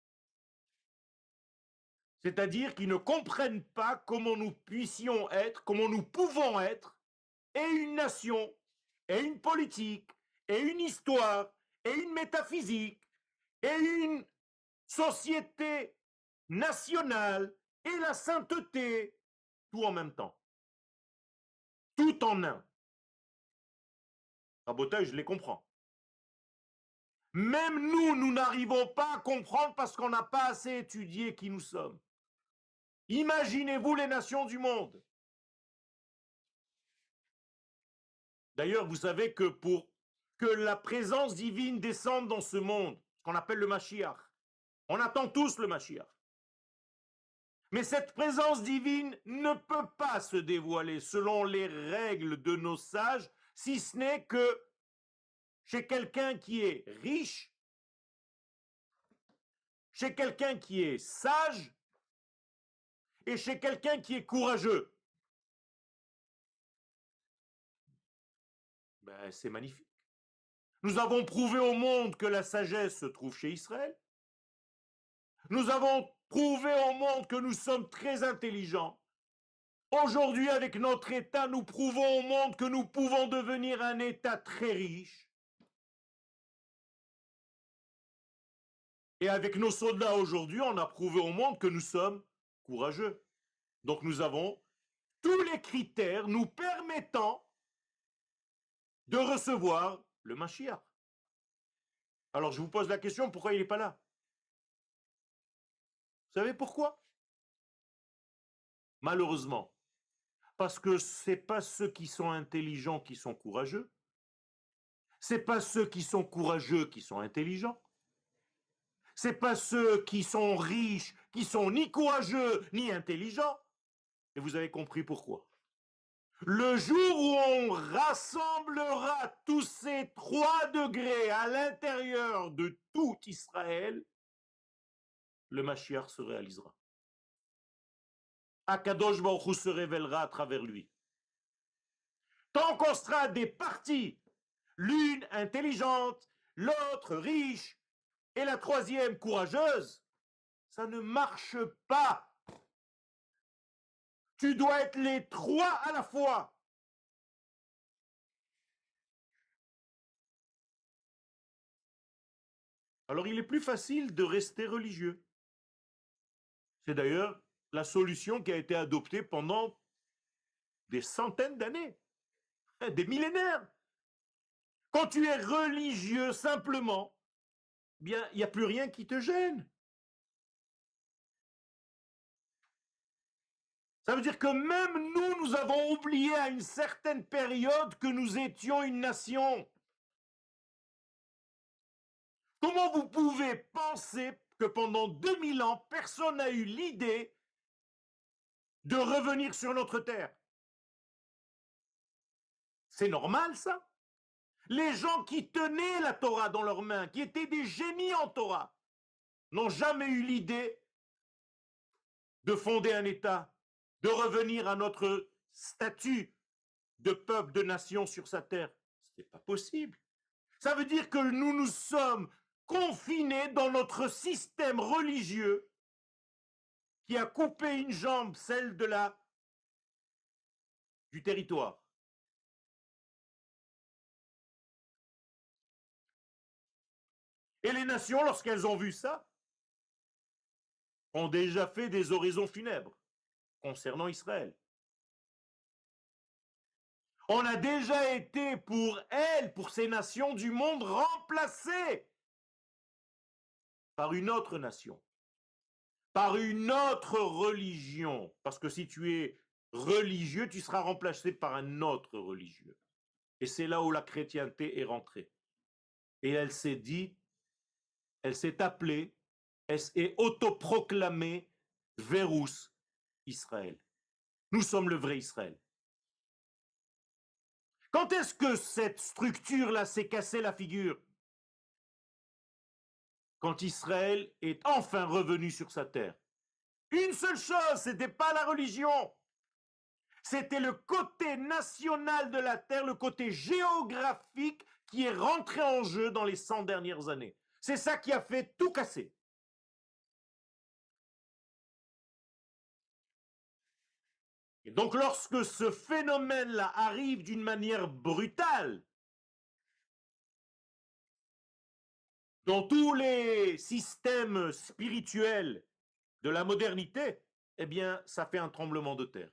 C'est-à-dire qu'ils ne comprennent pas comment nous puissions être, comment nous pouvons être, et une nation, et une politique, et une histoire, et une métaphysique, et une société nationale, et la sainteté, tout en même temps. Tout en un. Rabotage, je les comprends. Même nous, nous n'arrivons pas à comprendre parce qu'on n'a pas assez étudié qui nous sommes. Imaginez-vous les nations du monde. D'ailleurs, vous savez que pour que la présence divine descende dans ce monde, ce qu'on appelle le Mashiach, on attend tous le Mashiach. Mais cette présence divine ne peut pas se dévoiler selon les règles de nos sages, si ce n'est que chez quelqu'un qui est riche, chez quelqu'un qui est sage et chez quelqu'un qui est courageux. Ben, c'est magnifique. Nous avons prouvé au monde que la sagesse se trouve chez Israël. Nous avons prouvé au monde que nous sommes très intelligents. Aujourd'hui, avec notre État, nous prouvons au monde que nous pouvons devenir un État très riche. Et avec nos soldats aujourd'hui, on a prouvé au monde que nous sommes courageux. Donc nous avons tous les critères nous permettant de recevoir le Mashiach. Alors je vous pose la question, pourquoi il n'est pas là? Vous savez pourquoi? Malheureusement, parce que ce n'est pas ceux qui sont intelligents qui sont courageux, ce n'est pas ceux qui sont courageux qui sont intelligents, ce n'est pas ceux qui sont riches, qui qui sont ni courageux ni intelligents. Et vous avez compris pourquoi. Le jour où on rassemblera tous ces trois degrés à l'intérieur de tout Israël, le Mashiach se réalisera. Akadosh Baruch Hu se révélera à travers lui. Tant qu'on sera des parties, l'une intelligente, l'autre riche, et la troisième courageuse, ça ne marche pas. Tu dois être les trois à la fois. Alors il est plus facile de rester religieux. C'est d'ailleurs la solution qui a été adoptée pendant des centaines d'années, des millénaires. Quand tu es religieux simplement, bien, il n'y a plus rien qui te gêne. Ça veut dire que même nous, nous avons oublié à une certaine période que nous étions une nation. Comment vous pouvez penser que pendant deux mille ans, personne n'a eu l'idée de revenir sur notre terre? C'est normal, ça? Les gens qui tenaient la Torah dans leurs mains, qui étaient des génies en Torah, n'ont jamais eu l'idée de fonder un État, de revenir à notre statut de peuple, de nation sur sa terre. Ce n'est pas possible. Ça veut dire que nous nous sommes confinés dans notre système religieux qui a coupé une jambe, celle de la, du territoire. Et les nations, lorsqu'elles ont vu ça, ont déjà fait des oraisons funèbres concernant Israël. On a déjà été pour elles, pour ces nations du monde, remplacées par une autre nation, par une autre religion. Parce que si tu es religieux, tu seras remplacé par un autre religieux. Et c'est là où la chrétienté est rentrée. Et elle s'est dit, elle s'est appelée, elle s'est autoproclamée Verus Israël. Nous sommes le vrai Israël. Quand est-ce que cette structure-là s'est cassée la figure? Quand Israël est enfin revenu sur sa terre. Une seule chose, ce n'était pas la religion. C'était le côté national de la terre, le côté géographique qui est rentré en jeu dans les cent dernières années. C'est ça qui a fait tout casser. Et donc lorsque ce phénomène-là arrive d'une manière brutale, dans tous les systèmes spirituels de la modernité, eh bien, ça fait un tremblement de terre.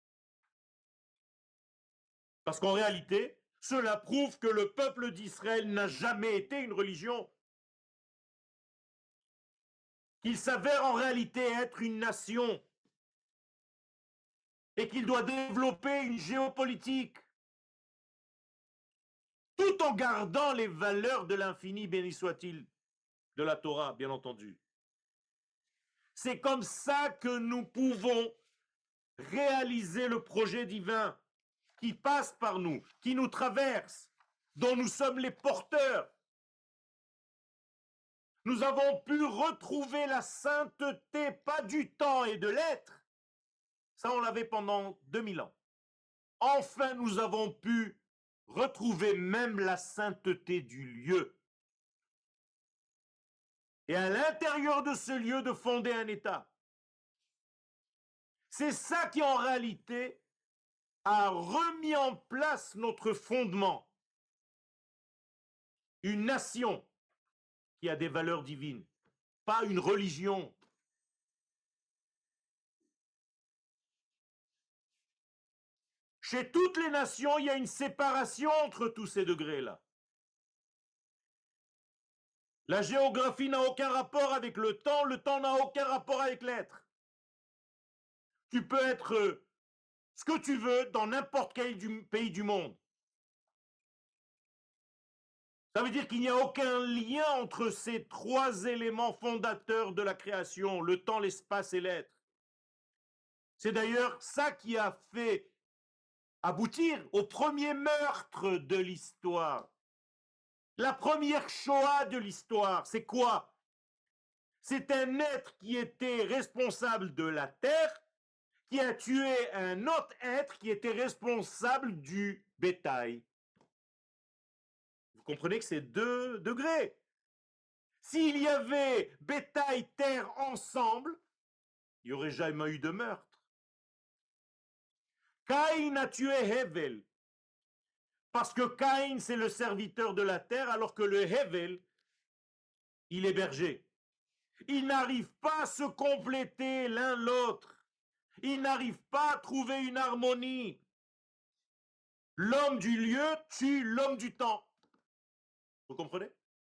Parce qu'en réalité, cela prouve que le peuple d'Israël n'a jamais été une religion. Qu'il s'avère en réalité être une nation. Et qu'il doit développer une géopolitique. Tout en gardant les valeurs de l'infini, béni soit-il, de la Torah, bien entendu. C'est comme ça que nous pouvons réaliser le projet divin qui passe par nous, qui nous traverse, dont nous sommes les porteurs. Nous avons pu retrouver la sainteté, pas du temps et de l'être. Ça, on l'avait pendant deux mille ans. Enfin, nous avons pu retrouver même la sainteté du lieu. Et à l'intérieur de ce lieu, de fonder un État. C'est ça qui, en réalité, a remis en place notre fondement. Une nation qui a des valeurs divines, pas une religion. Chez toutes les nations, il y a une séparation entre tous ces degrés-là. La géographie n'a aucun rapport avec le temps, le temps n'a aucun rapport avec l'être. Tu peux être ce que tu veux dans n'importe quel du pays du monde. Ça veut dire qu'il n'y a aucun lien entre ces trois éléments fondateurs de la création, le temps, l'espace et l'être. C'est d'ailleurs ça qui a fait aboutir au premier meurtre de l'histoire. La première Shoah de l'histoire, c'est quoi? C'est un être qui était responsable de la terre, qui a tué un autre être qui était responsable du bétail. Vous comprenez que c'est deux degrés. S'il y avait bétail, terre ensemble, il n'y aurait jamais eu de meurtre. Caïn a tué Hevel, parce que Caïn, c'est le serviteur de la terre, alors que le Hevel, il est berger. Ils n'arrivent pas à se compléter l'un l'autre. Ils n'arrivent pas à trouver une harmonie. L'homme du lieu tue l'homme du temps. Vous comprenez?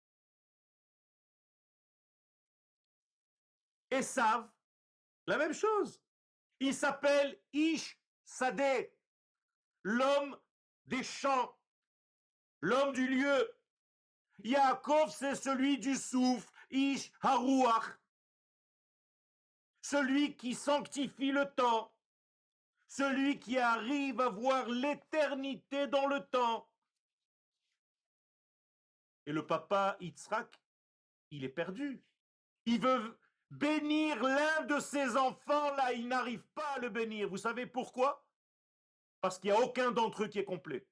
Esav, la même chose. Il s'appelle Ish Sadeh, l'homme des champs, l'homme du lieu. Yaakov, c'est celui du souffle, Ish Haruach, celui qui sanctifie le temps, celui qui arrive à voir l'éternité dans le temps. Et le papa Yitzhak, il est perdu. Il veut bénir l'un de ses enfants, là, il n'arrive pas à le bénir. Vous savez pourquoi? Parce qu'il n'y a aucun d'entre eux qui est complet.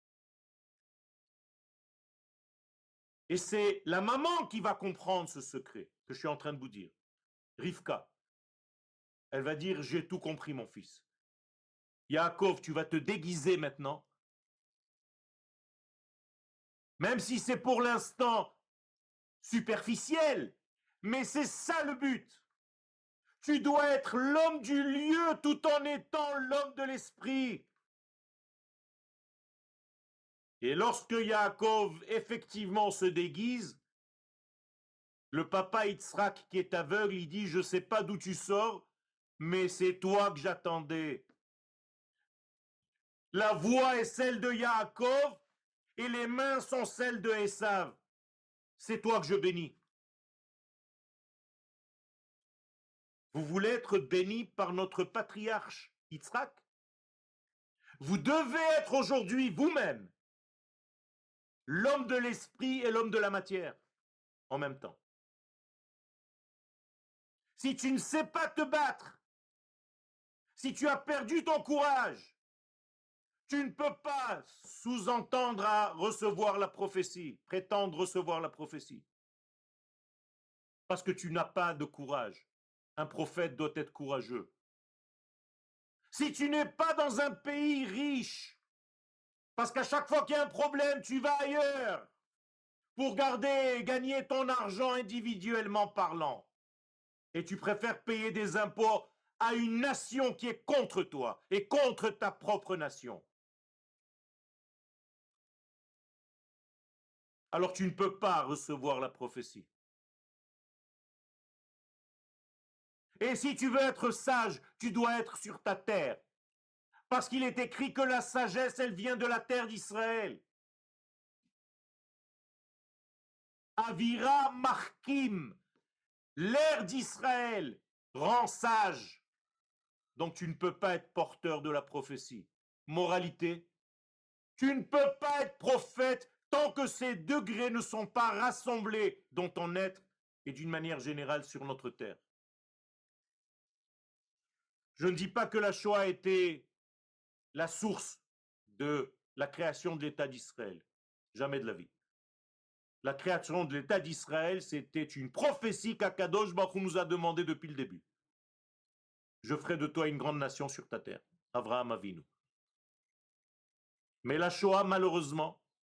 Et c'est la maman qui va comprendre ce secret que je suis en train de vous dire. Rivka. Elle va dire, j'ai tout compris, mon fils. Yaakov, tu vas te déguiser maintenant. Même si c'est pour l'instant superficiel, mais c'est ça le but. Tu dois être l'homme du lieu tout en étant l'homme de l'esprit. Et lorsque Yaakov effectivement se déguise, le papa Yitzhak qui est aveugle, il dit, je ne sais pas d'où tu sors, mais c'est toi que j'attendais. La voix est celle de Yaakov et les mains sont celles de Esav. C'est toi que je bénis. Vous voulez être béni par notre patriarche Yitzhak? Vous devez être aujourd'hui vous-même l'homme de l'esprit et l'homme de la matière en même temps. Si tu ne sais pas te battre, si tu as perdu ton courage, tu ne peux pas sous-entendre à recevoir la prophétie, prétendre recevoir la prophétie. Parce que tu n'as pas de courage. Un prophète doit être courageux. Si tu n'es pas dans un pays riche, parce qu'à chaque fois qu'il y a un problème, tu vas ailleurs pour garder, gagner ton argent individuellement parlant. Et tu préfères payer des impôts à une nation qui est contre toi et contre ta propre nation. Alors tu ne peux pas recevoir la prophétie. Et si tu veux être sage, tu dois être sur ta terre. Parce qu'il est écrit que la sagesse, elle vient de la terre d'Israël. Avira Markim, l'air d'Israël rend sage. Donc tu ne peux pas être porteur de la prophétie. Moralité, tu ne peux pas être prophète tant que ces degrés ne sont pas rassemblés dans ton être et d'une manière générale sur notre terre. Je ne dis pas que la Shoah a été la source de la création de l'État d'Israël. Jamais de la vie. La création de l'État d'Israël, c'était une prophétie qu'Akadosh Baruch Hu nous a demandé depuis le début. Je ferai de toi une grande nation sur ta terre. Avraham Avinu. Mais la Shoah, malheureusement,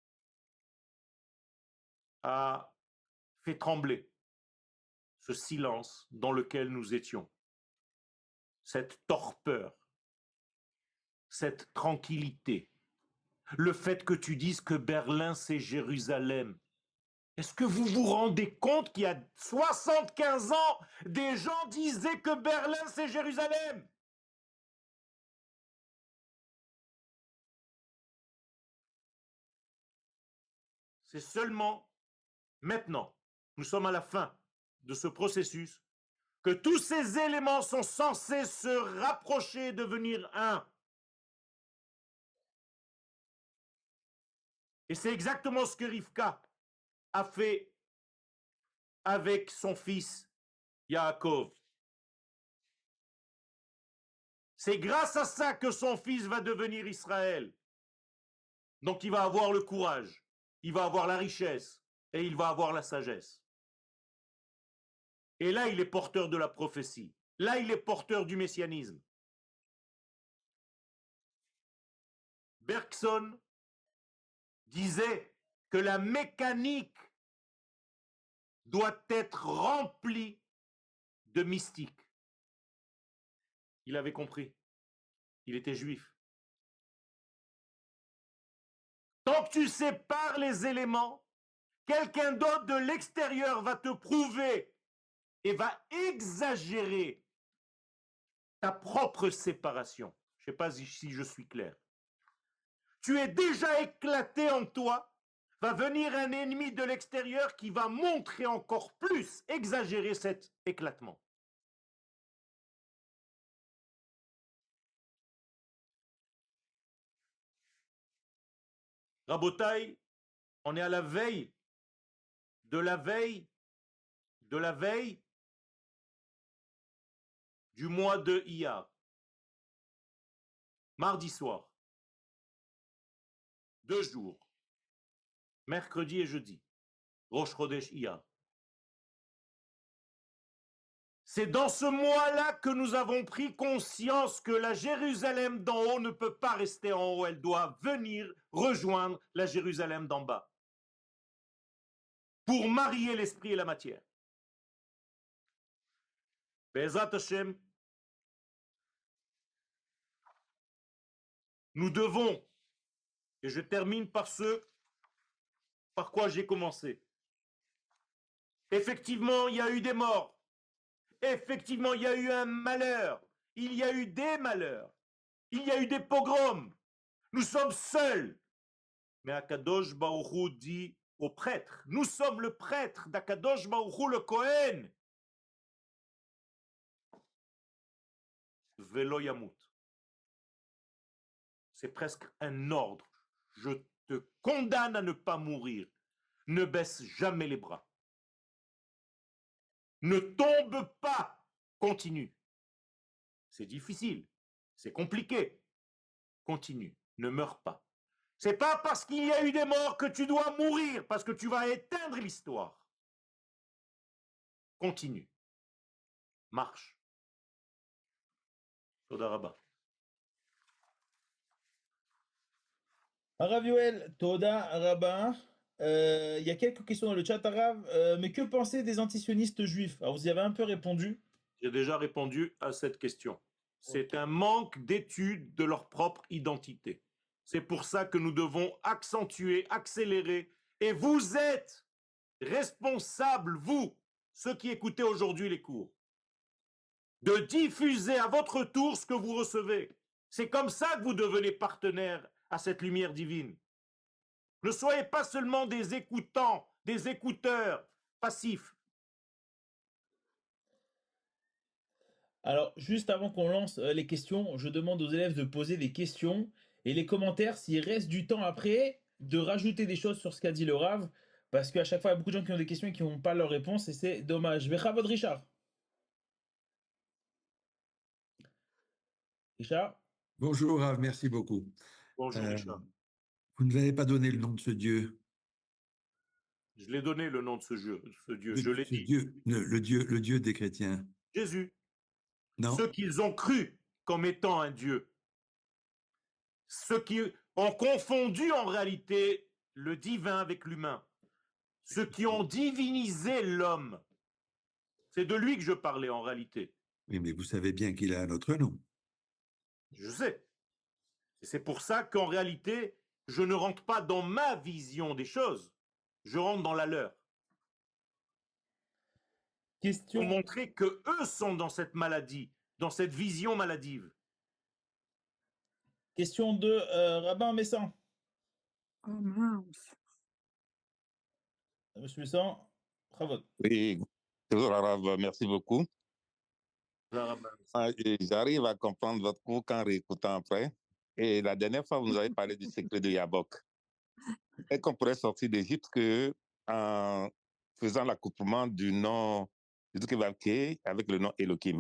a fait trembler ce silence dans lequel nous étions. Cette torpeur, cette tranquillité, le fait que tu dises que Berlin c'est Jérusalem. Est-ce que vous vous rendez compte qu'il y a soixante-quinze ans, des gens disaient que Berlin c'est Jérusalem? c'est seulement maintenant, nous sommes à la fin de ce processus, que tous ces éléments sont censés se rapprocher et devenir un. Et c'est exactement ce que Rivka a fait avec son fils Yaakov. C'est grâce à ça que son fils va devenir Israël. Donc il va avoir le courage, il va avoir la richesse et il va avoir la sagesse. Et là, il est porteur de la prophétie. Là, il est porteur du messianisme. Bergson disait que la mécanique doit être remplie de mystique. Il avait compris. Il était juif. Tant que tu sépares les éléments, quelqu'un d'autre de l'extérieur va te prouver et va exagérer ta propre séparation. Je ne sais pas si je suis clair. Tu es déjà éclaté en toi, va venir un ennemi de l'extérieur qui va montrer encore plus, exagérer cet éclatement. Rabotaï, on est à la veille de la veille de la veille du mois de Iyar. Mardi soir. Deux jours. Mercredi et jeudi. Rosh Chodesh Iyar. C'est dans ce mois-là que nous avons pris conscience que la Jérusalem d'en haut ne peut pas rester en haut, elle doit venir rejoindre la Jérusalem d'en bas pour marier l'esprit et la matière. Be'ezrat Hashem, nous devons, et je termine par ce par quoi j'ai commencé. Effectivement, il y a eu des morts. Effectivement, il y a eu un malheur. Il y a eu des malheurs. Il y a eu des pogroms. Nous sommes seuls. Mais Akadosh Baruch Hu dit aux prêtres, nous sommes le prêtre d'Akadosh Baruch Hu, le Kohen. Velo Yamut. C'est presque un ordre. Je te condamne à ne pas mourir. Ne baisse jamais les bras. Ne tombe pas. Continue. C'est difficile. C'est compliqué. Continue. Ne meurs pas. C'est pas parce qu'il y a eu des morts que tu dois mourir, parce que tu vas éteindre l'histoire. Continue. Marche. Toda Rabba. Arav Yoel, Toda, Rabba. Euh, Il y a quelques questions dans le chat, Arav. Euh, mais que penser des antisionistes juifs? Alors, vous y avez un peu répondu. J'ai déjà répondu à cette question. C'est un manque d'étude de leur propre identité. C'est pour ça que nous devons accentuer, accélérer. Et vous êtes responsables, vous, ceux qui écoutez aujourd'hui les cours, de diffuser à votre tour ce que vous recevez. C'est comme ça que vous devenez partenaire à cette lumière divine. Ne soyez pas seulement des écoutants, des écouteurs passifs. Alors, juste avant qu'on lance euh, les questions, je demande aux élèves de poser des questions et les commentaires, s'il reste du temps après, de rajouter des choses sur ce qu'a dit le Rav, parce qu'à chaque fois, il y a beaucoup de gens qui ont des questions et qui n'ont pas leur réponse, et c'est dommage. Bechavod Richard. Richard. Bonjour, Rav, merci beaucoup. Bonjour, Euh, Richard. vous ne m'avez pas donné le nom de ce Dieu. Je l'ai donné le nom de ce Dieu, ce Dieu. Le, je l'ai ce dit. Dieu, le, le Dieu, le Dieu des chrétiens. Jésus. Non. Ceux qu'ils ont cru comme étant un Dieu. Ceux qui ont confondu en réalité le divin avec l'humain. Ceux qui ont divinisé l'homme. C'est de lui que je parlais en réalité. Oui, mais vous savez bien qu'il a un autre nom. Je sais. Et c'est pour ça qu'en réalité, je ne rentre pas dans ma vision des choses. Je rentre dans la leur. Question. Pour montrer que eux sont dans cette maladie, dans cette vision maladive. Question de euh, Rabbin Messan. Oh mince. Monsieur Messant, bravo. Oui, toujours arabe, merci beaucoup. Ah, et J'arrive à comprendre votre cours qu'en réécoutant après. Et la dernière fois, vous nous avez parlé du secret de Yabok. Et qu'on pourrait sortir d'Égypte que en faisant l'accouplement du nom du Valké avec le nom Elohim.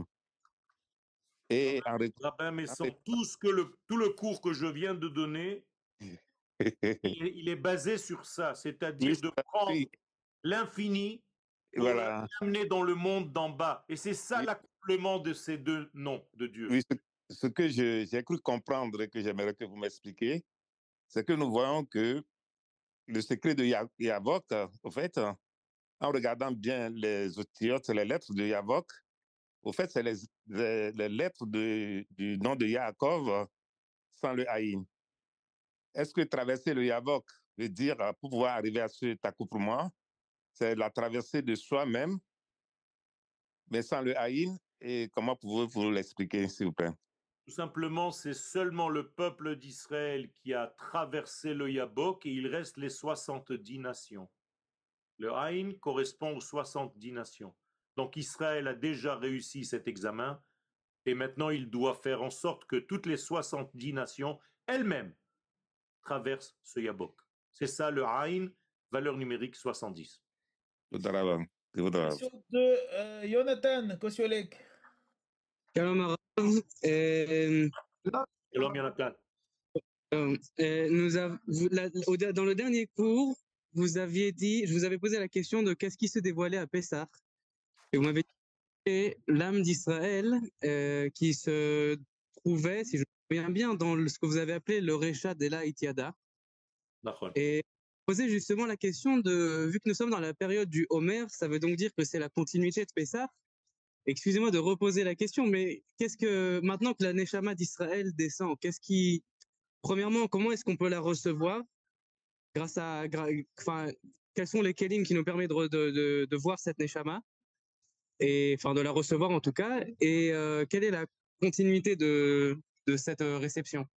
Et en réécoutant. Rabbin Messon, tout, ce que le, tout le cours que je viens de donner, il, est, il est basé sur ça, c'est-à-dire Oui, de prendre oui. l'infini pour Voilà. l'amener dans le monde d'en bas. Et c'est ça Oui. l'accouplement de ces deux noms de Dieu. Oui, ce, ce que j'ai cru comprendre et que j'aimerais que vous m'expliquiez, c'est que nous voyons que le secret de Yavok, au fait, en regardant bien les outilliotes, les lettres de Yavok, au fait, c'est les, les, les, lettres de, du nom de Yaakov sans le Haïn. Est-ce que traverser le Yavok veut dire, pour pouvoir arriver à cet accouplement, c'est la traversée de soi-même, mais sans le Haïn? Et comment pouvez-vous l'expliquer, s'il vous plaît? Tout simplement, c'est seulement le peuple d'Israël qui a traversé le Yabok et il reste les soixante-dix nations. Le Haïn correspond aux soixante-dix nations. Donc Israël a déjà réussi cet examen et maintenant il doit faire en sorte que toutes les soixante-dix nations elles-mêmes traversent ce Yabok. C'est ça le Haïn, valeur numérique soixante-dix. Question de euh, Jonathan Kosiolek. Shalom Arav. Euh, Shalom Jonathan. euh, nous avons, la, dans le dernier cours, vous aviez dit, je vous avais posé la question de qu'est-ce qui se dévoilait à Pessah. Et vous m'avez dit l'âme d'Israël euh, qui se trouvait, si je me souviens bien, dans le, ce que vous avez appelé le Recha d'Ela Itiada. Et poser justement la question de, vu que nous sommes dans la période du Homer, ça veut donc dire que c'est la continuité de Pessah. Excusez-moi de reposer la question, mais qu'est-ce que, maintenant que la Neshama d'Israël descend, qu'est-ce qui, premièrement, comment est-ce qu'on peut la recevoir? Grâce à, gra, enfin, quels sont les kelim qui nous permettent de, de, de, de voir cette Neshama? Et, enfin, de la recevoir en tout cas. Et euh, quelle est la continuité de, de cette réception?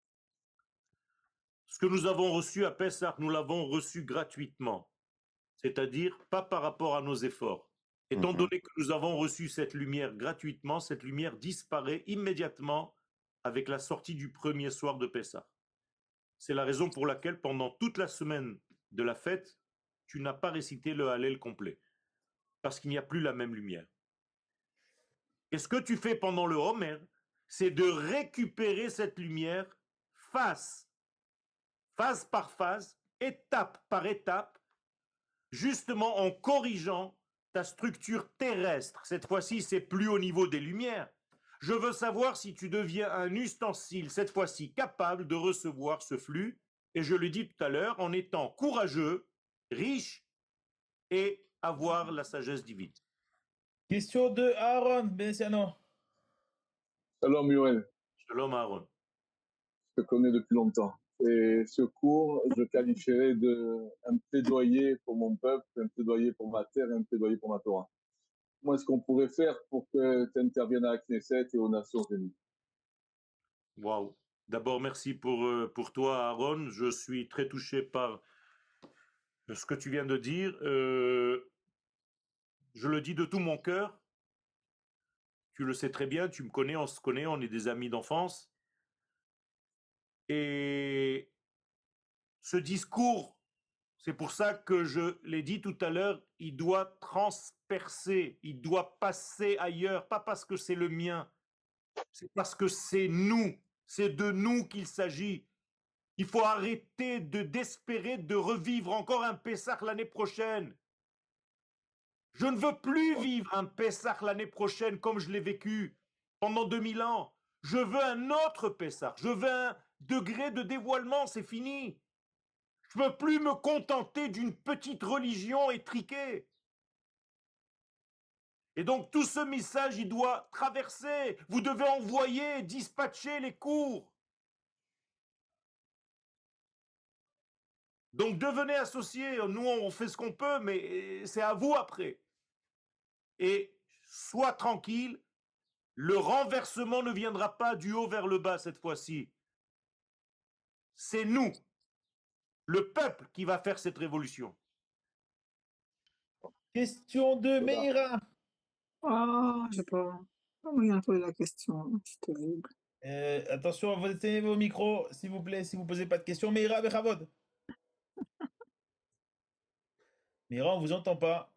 Ce que nous avons reçu à Pessah, nous l'avons reçu gratuitement. C'est-à-dire pas par rapport à nos efforts. Étant Mm-hmm. donné que nous avons reçu cette lumière gratuitement, cette lumière disparaît immédiatement avec la sortie du premier soir de Pessah. C'est la raison pour laquelle pendant toute la semaine de la fête, tu n'as pas récité le Hallel complet. Parce qu'il n'y a plus la même lumière. Et ce que tu fais pendant le Homer, c'est de récupérer cette lumière phase, phase par phase, étape par étape, justement en corrigeant ta structure terrestre. Cette fois-ci, c'est plus au niveau des lumières. Je veux savoir si tu deviens un ustensile, cette fois-ci capable de recevoir ce flux, et je le dis tout à l'heure, en étant courageux, riche, et avoir la sagesse divine. Question de Aaron Bessiano. Shalom Yoel. Shalom Aaron. Je te connais depuis longtemps. Et ce cours, je qualifierais de un plaidoyer pour mon peuple, un plaidoyer pour ma terre, un plaidoyer pour ma Torah. Comment est-ce qu'on pourrait faire pour que tu interviennes à la Knesset et aux Nations Unies? Waouh. D'abord, merci pour, pour toi, Aaron. Je suis très touché par ce que tu viens de dire. Euh, je le dis de tout mon cœur. Tu le sais très bien, tu me connais, on se connaît, on est des amis d'enfance. Et ce discours, c'est pour ça que je l'ai dit tout à l'heure, il doit transpercer, il doit passer ailleurs, pas parce que c'est le mien, c'est parce que c'est nous, c'est de nous qu'il s'agit. Il faut arrêter de d'espérer de revivre encore un Pessah l'année prochaine. Je ne veux plus vivre un Pessah l'année prochaine comme je l'ai vécu pendant deux mille ans. Je veux un autre Pessah. Je veux un degré de dévoilement, c'est fini. Je ne veux plus me contenter d'une petite religion étriquée. Et donc tout ce message, il doit traverser. Vous devez envoyer, dispatcher les cours. Donc devenez associés. Nous, on fait ce qu'on peut, mais c'est à vous après. Et sois tranquille, le renversement ne viendra pas du haut vers le bas cette fois-ci. C'est nous, le peuple, qui va faire cette révolution. Question de Meira. Ah, j'ai pas. Comment il a trouvé la question? C'est terrible. Euh, attention, vous éteignez vos micros, s'il vous plaît, si vous posez pas de questions. Meira Bechavod. Meira, on vous entend pas.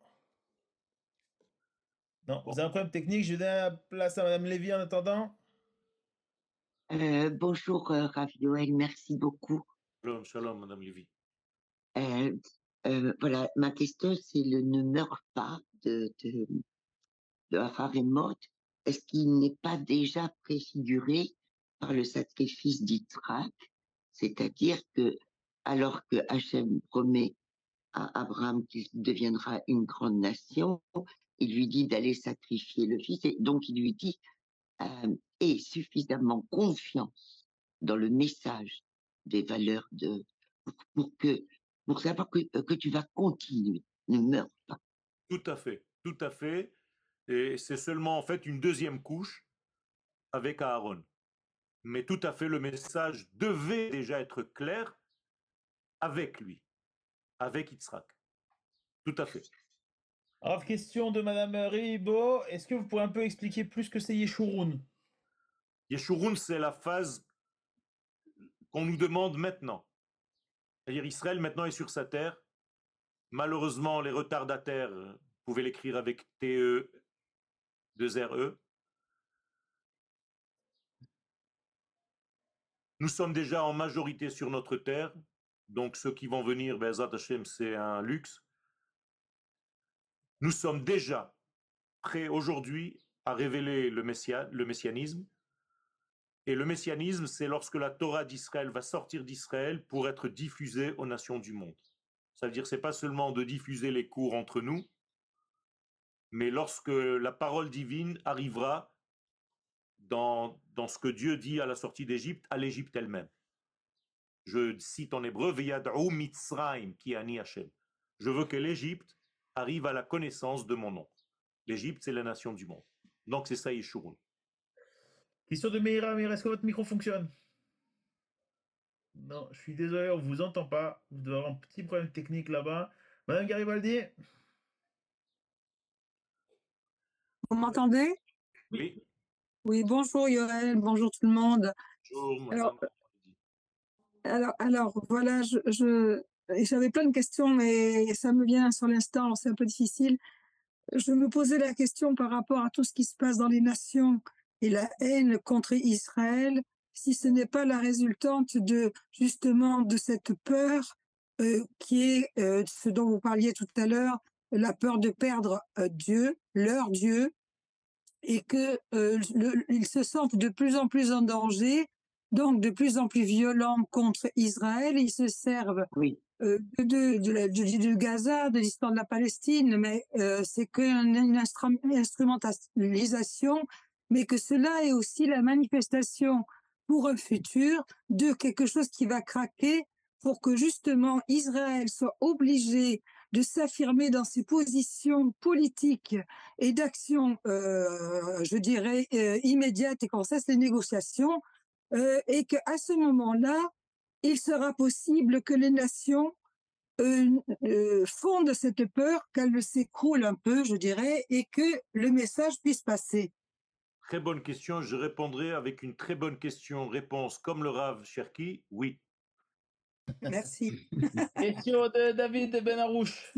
Non, vous avez un problème technique. Je donne la place à Madame Lévy en attendant. Euh, bonjour, euh, Rav Yoel, merci beaucoup. Shalom, shalom, Madame Lévy. Euh, euh, voilà, ma question, c'est le ne meurs pas de, de, de Hararemot. Est-ce qu'il n'est pas déjà préfiguré par le sacrifice d'Yitzhak? C'est-à-dire que, alors que Hachem promet à Abraham qu'il deviendra une grande nation, il lui dit d'aller sacrifier le fils, et donc il lui dit euh, aie suffisamment confiance dans le message des valeurs de pour, pour que pour savoir que, que tu vas continuer, ne meurs pas. Tout à fait, tout à fait. Et c'est seulement en fait une deuxième couche avec Aaron. Mais tout à fait, le message devait déjà être clair avec lui, avec Yitzhak. Tout à fait. Alors, question de Madame Ribo. Est-ce que vous pouvez un peu expliquer plus ce que c'est Yeshurun? Yeshurun, c'est la phase qu'on nous demande maintenant. C'est-à-dire Israël maintenant est sur sa terre. Malheureusement, les retardataires, vous pouvez l'écrire avec T E deux R E. Nous sommes déjà en majorité sur notre terre. Donc ceux qui vont venir, Be'ezrat Hashem, c'est un luxe. Nous sommes déjà prêts aujourd'hui à révéler le, messia, le messianisme. Et le messianisme, c'est lorsque la Torah d'Israël va sortir d'Israël pour être diffusée aux nations du monde. Ça veut dire que ce n'est pas seulement de diffuser les cours entre nous, mais lorsque la parole divine arrivera dans, dans ce que Dieu dit à la sortie d'Égypte, à l'Égypte elle-même. Je cite en hébreu, Veyad'u Mitzrayim ki ani Hashem. Je veux que l'Égypte arrive à la connaissance de mon nom. L'Égypte, c'est la nation du monde. Donc c'est ça Yeshurun. Question de Meira. Meira, est-ce que votre micro fonctionne? Non, je suis désolé, on vous entend pas. Vous devez avoir un petit problème technique là-bas. Madame Garibaldi? Vous m'entendez? Oui. Oui, bonjour Yoel, bonjour tout le monde. Bonjour, alors, madame. alors, alors, voilà, je, je, j'avais plein de questions, mais ça me vient sur l'instant, c'est un peu difficile. Je me posais la question par rapport à tout ce qui se passe dans les nations et la haine contre Israël, si ce n'est pas la résultante de, justement, de cette peur euh, qui est euh, ce dont vous parliez tout à l'heure, la peur de perdre euh, Dieu, leur Dieu, et que euh, le, ils se sentent de plus en plus en danger, donc de plus en plus violents contre Israël. Ils se servent Oui. euh, de, de, de, de, de Gaza, de l'histoire de la Palestine, mais euh, c'est qu'une instru- instrumentalisation, mais que cela est aussi la manifestation pour un futur de quelque chose qui va craquer pour que justement Israël soit obligé de s'affirmer dans ses positions politiques et d'action, euh, je dirais, euh, immédiate et qu'on cesse les négociations, euh, et qu'à ce moment-là, il sera possible que les nations euh, euh, fondent cette peur, qu'elle s'écroule un peu, je dirais, et que le message puisse passer. Très bonne question. Je répondrai avec une très bonne question-réponse comme le Rav Cherki. Oui. Merci. Question de David Benarouche.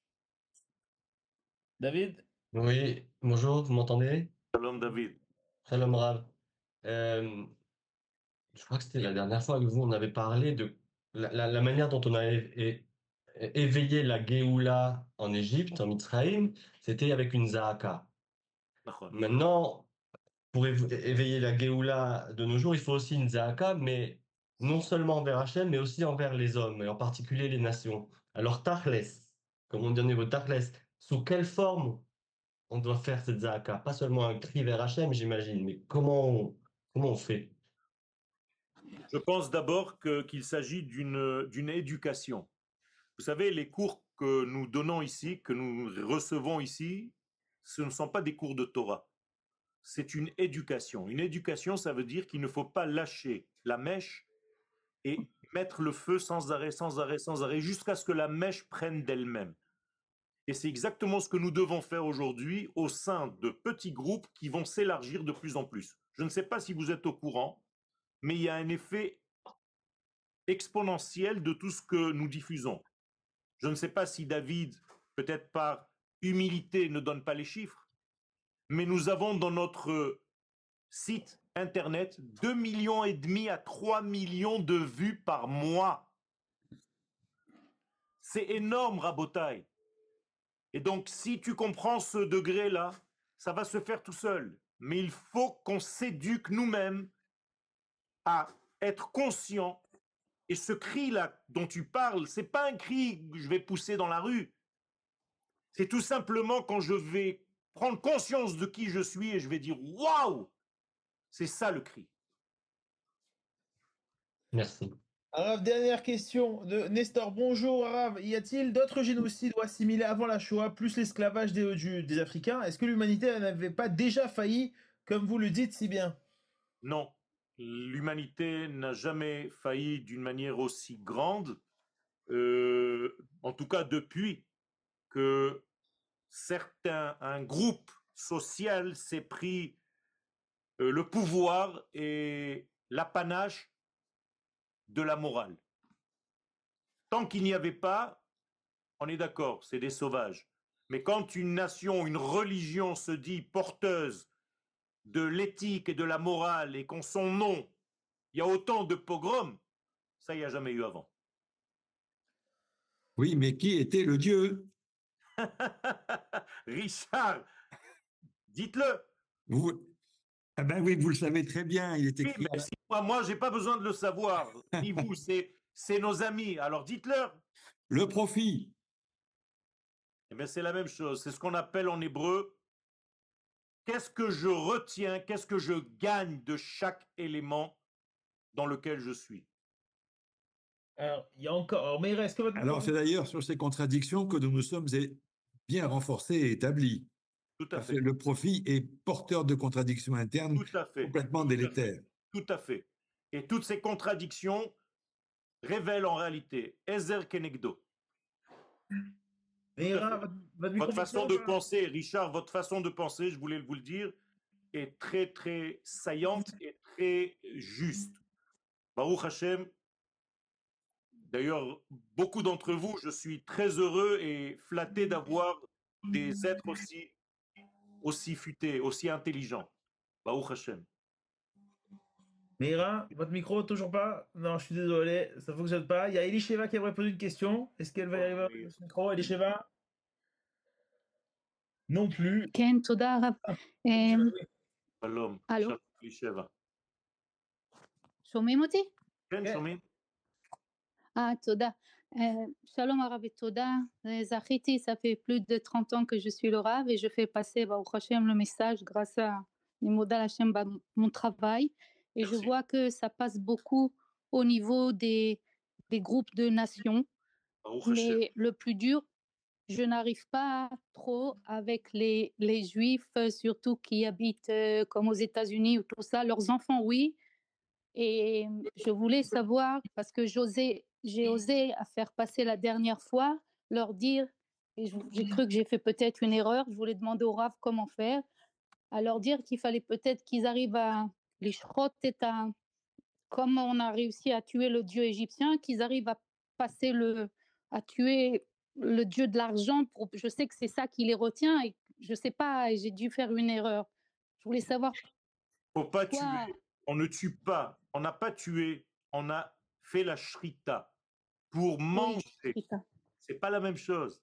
David? Oui, bonjour, vous m'entendez? Shalom David. Shalom Rav. Euh, je crois que c'était la dernière fois que vous, on avait parlé de la, la- la manière dont on a é- é- éveillé la Géoula en Égypte, en Mitzrayim, c'était avec une Zahaka. Maintenant, pour éve- éveiller la Géoula de nos jours, il faut aussi une Zahaka, mais non seulement envers Hachem, mais aussi envers les hommes, et en particulier les nations. Alors, Tachles, comme on dit au niveau Tachles, sous quelle forme on doit faire cette Zahaka? Pas seulement un cri vers Hachem, j'imagine, mais comment on, comment on fait? Je pense d'abord que- qu'il s'agit d'une d'une éducation. Vous savez, les cours que nous donnons ici, que nous recevons ici, ce ne sont pas des cours de Torah. C'est une éducation. Une éducation, ça veut dire qu'il ne faut pas lâcher la mèche et mettre le feu sans arrêt, sans arrêt, sans arrêt, jusqu'à ce que la mèche prenne d'elle-même. Et c'est exactement ce que nous devons faire aujourd'hui au sein de petits groupes qui vont s'élargir de plus en plus. Je ne sais pas si vous êtes au courant, mais il y a un effet exponentiel de tout ce que nous diffusons. Je ne sais pas si David, peut-être par humilité, ne donne pas les chiffres, mais nous avons dans notre site internet deux millions et demi à trois millions de vues par mois. C'est énorme, Rabotai. Et donc, si tu comprends ce degré-là, ça va se faire tout seul. Mais il faut qu'on s'éduque nous-mêmes à être conscient. Et ce cri-là dont tu parles, c'est pas un cri que je vais pousser dans la rue. C'est tout simplement quand je vais prendre conscience de qui je suis et je vais dire waouh, c'est ça le cri. Merci. Arav, dernière question de Nestor. Bonjour Arav, y a-t-il d'autres génocides ou assimilés avant la Shoah, plus l'esclavage des, du- des Africains? Est-ce que l'humanité n'avait pas déjà failli, comme vous le dites si bien? Non, l'humanité n'a jamais failli d'une manière aussi grande, euh, en tout cas depuis que certains, un groupe social s'est pris euh, le pouvoir et l'apanage de la morale. Tant qu'il n'y avait pas, on est d'accord, c'est des sauvages. Mais quand une nation, une religion se dit porteuse de l'éthique et de la morale et qu'en son nom, il y a autant de pogroms, ça, il n'y a jamais eu avant. Oui, mais qui était le Dieu? Richard, dites-le. Vous... Ah ben oui, vous le savez très bien, il est Oui, écrit. mais si moi, moi j'ai pas besoin de le savoir, ni vous, c'est, c'est nos amis. Alors dites-leur. Le profit. Eh bien, c'est la même chose. C'est ce qu'on appelle en hébreu. Qu'est-ce que je retiens, qu'est-ce que je gagne de chaque élément dans lequel je suis? Alors, il y a encore. Alors, mais est-ce que votre Alors, c'est d'ailleurs sur ces contradictions que nous nous sommes é- bien renforcés et établis. Tout à Parce fait. que le profit est porteur de contradictions internes Tout à fait. complètement Tout à fait. délétères. Tout à fait. Et toutes ces contradictions révèlent en réalité Ezer Kenegdo. Mais Tout à Arav, fait. votre, votre Votre micro façon fonctionne de ou pas? penser, Richard, votre façon de penser, je voulais vous le dire, est très, très saillante et très juste. Baruch Hashem, d'ailleurs, beaucoup d'entre vous, je suis très heureux et flatté d'avoir des êtres aussi, aussi futés, aussi intelligents. Baruch Hashem. Meira, votre micro, toujours pas? Non, je suis désolé, ça fonctionne pas. Il y a Elisheva qui aimerait poser une question. Est-ce qu'elle va y arriver avec son micro, Elisheva? Non plus. כן, תודה רב. אמ, Shalom. הלו, Shalom, Elisheva. שומעים אותי? כן, שומעים? Ah, Toda. Euh, Shalom Arav et Toda. Euh, Zachiti, ça fait plus de trente ans que je suis le Rav et je fais passer bah, au Hashem le message grâce à Nimodal Hashem, bah, mon travail. Et je Merci. vois que ça passe beaucoup au niveau des, des groupes de nations. Baruch Hashem. Mais le plus dur, je n'arrive pas trop avec les, les Juifs, euh, surtout qui habitent euh, comme aux États-Unis ou tout ça. Leurs enfants, oui. Et je voulais savoir, parce que j'osais, j'ai osé à faire passer la dernière fois, leur dire, et je- j'ai cru que j'ai fait peut-être une erreur, je voulais demander au Rav comment faire, à leur dire qu'il fallait peut-être qu'ils arrivent à les shrotes et à, comme on a réussi à tuer le dieu égyptien, qu'ils arrivent à passer le, à tuer le dieu de l'argent. Pour, je sais que c'est ça qui les retient et je sais pas, et j'ai dû faire une erreur. Je voulais savoir Faut pas quoi. tuer. On ne tue pas. On n'a pas tué. On a fait la shrita pour Oui, manger. Shrita. C'est pas la même chose.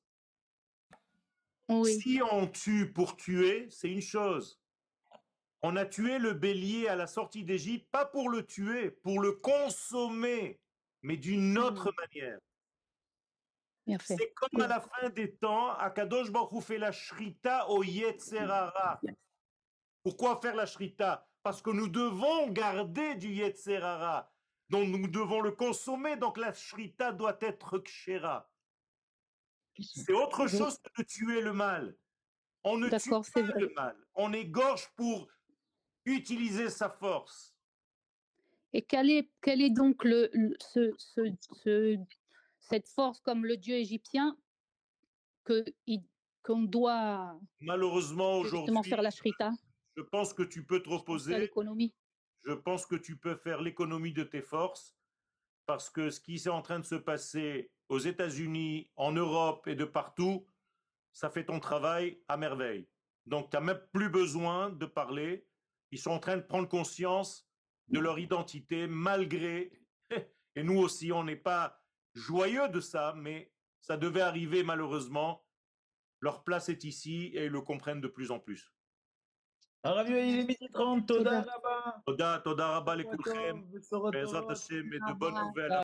Oui. Si on tue pour tuer, c'est une chose. On a tué le bélier à la sortie d'Égypte, pas pour le tuer, pour le consommer, mais d'une autre manière. Bien fait. C'est comme à la fin des temps, Akadosh Baruch Hu fait la shrita au Yetzer Hara. Pourquoi faire la shrita? Parce que nous devons garder du Yetzer Hara. Donc nous devons le consommer, donc la shrita doit être kshera. C'est autre chose que de tuer le mal. On ne tue D'accord, c'est pas vrai. le mal. On égorge pour utiliser sa force. Et quel est, quel est donc le, le- ce, ce, ce- cette force comme le dieu égyptien que, il- qu'on doit Malheureusement, justement faire aujourd'hui, la shrita je pense que tu peux te à reposer. l'économie. Je pense que tu peux faire l'économie de tes forces parce que ce qui est en train de se passer aux États-Unis, en Europe et de partout, ça fait ton travail à merveille. Donc, tu n'as même plus besoin de parler. Ils sont en train de prendre conscience de leur identité malgré, et nous aussi, on n'est pas joyeux de ça, mais ça devait arriver malheureusement. Leur place est ici et ils le comprennent de plus en plus. הרב יואל, il est midi trente, תודה תודה. רבה. Toda, toda rabba שבוע lekulchem, טוב, בשורות Be'ezrat טובות. Hashem, et de bonnes nouvelles.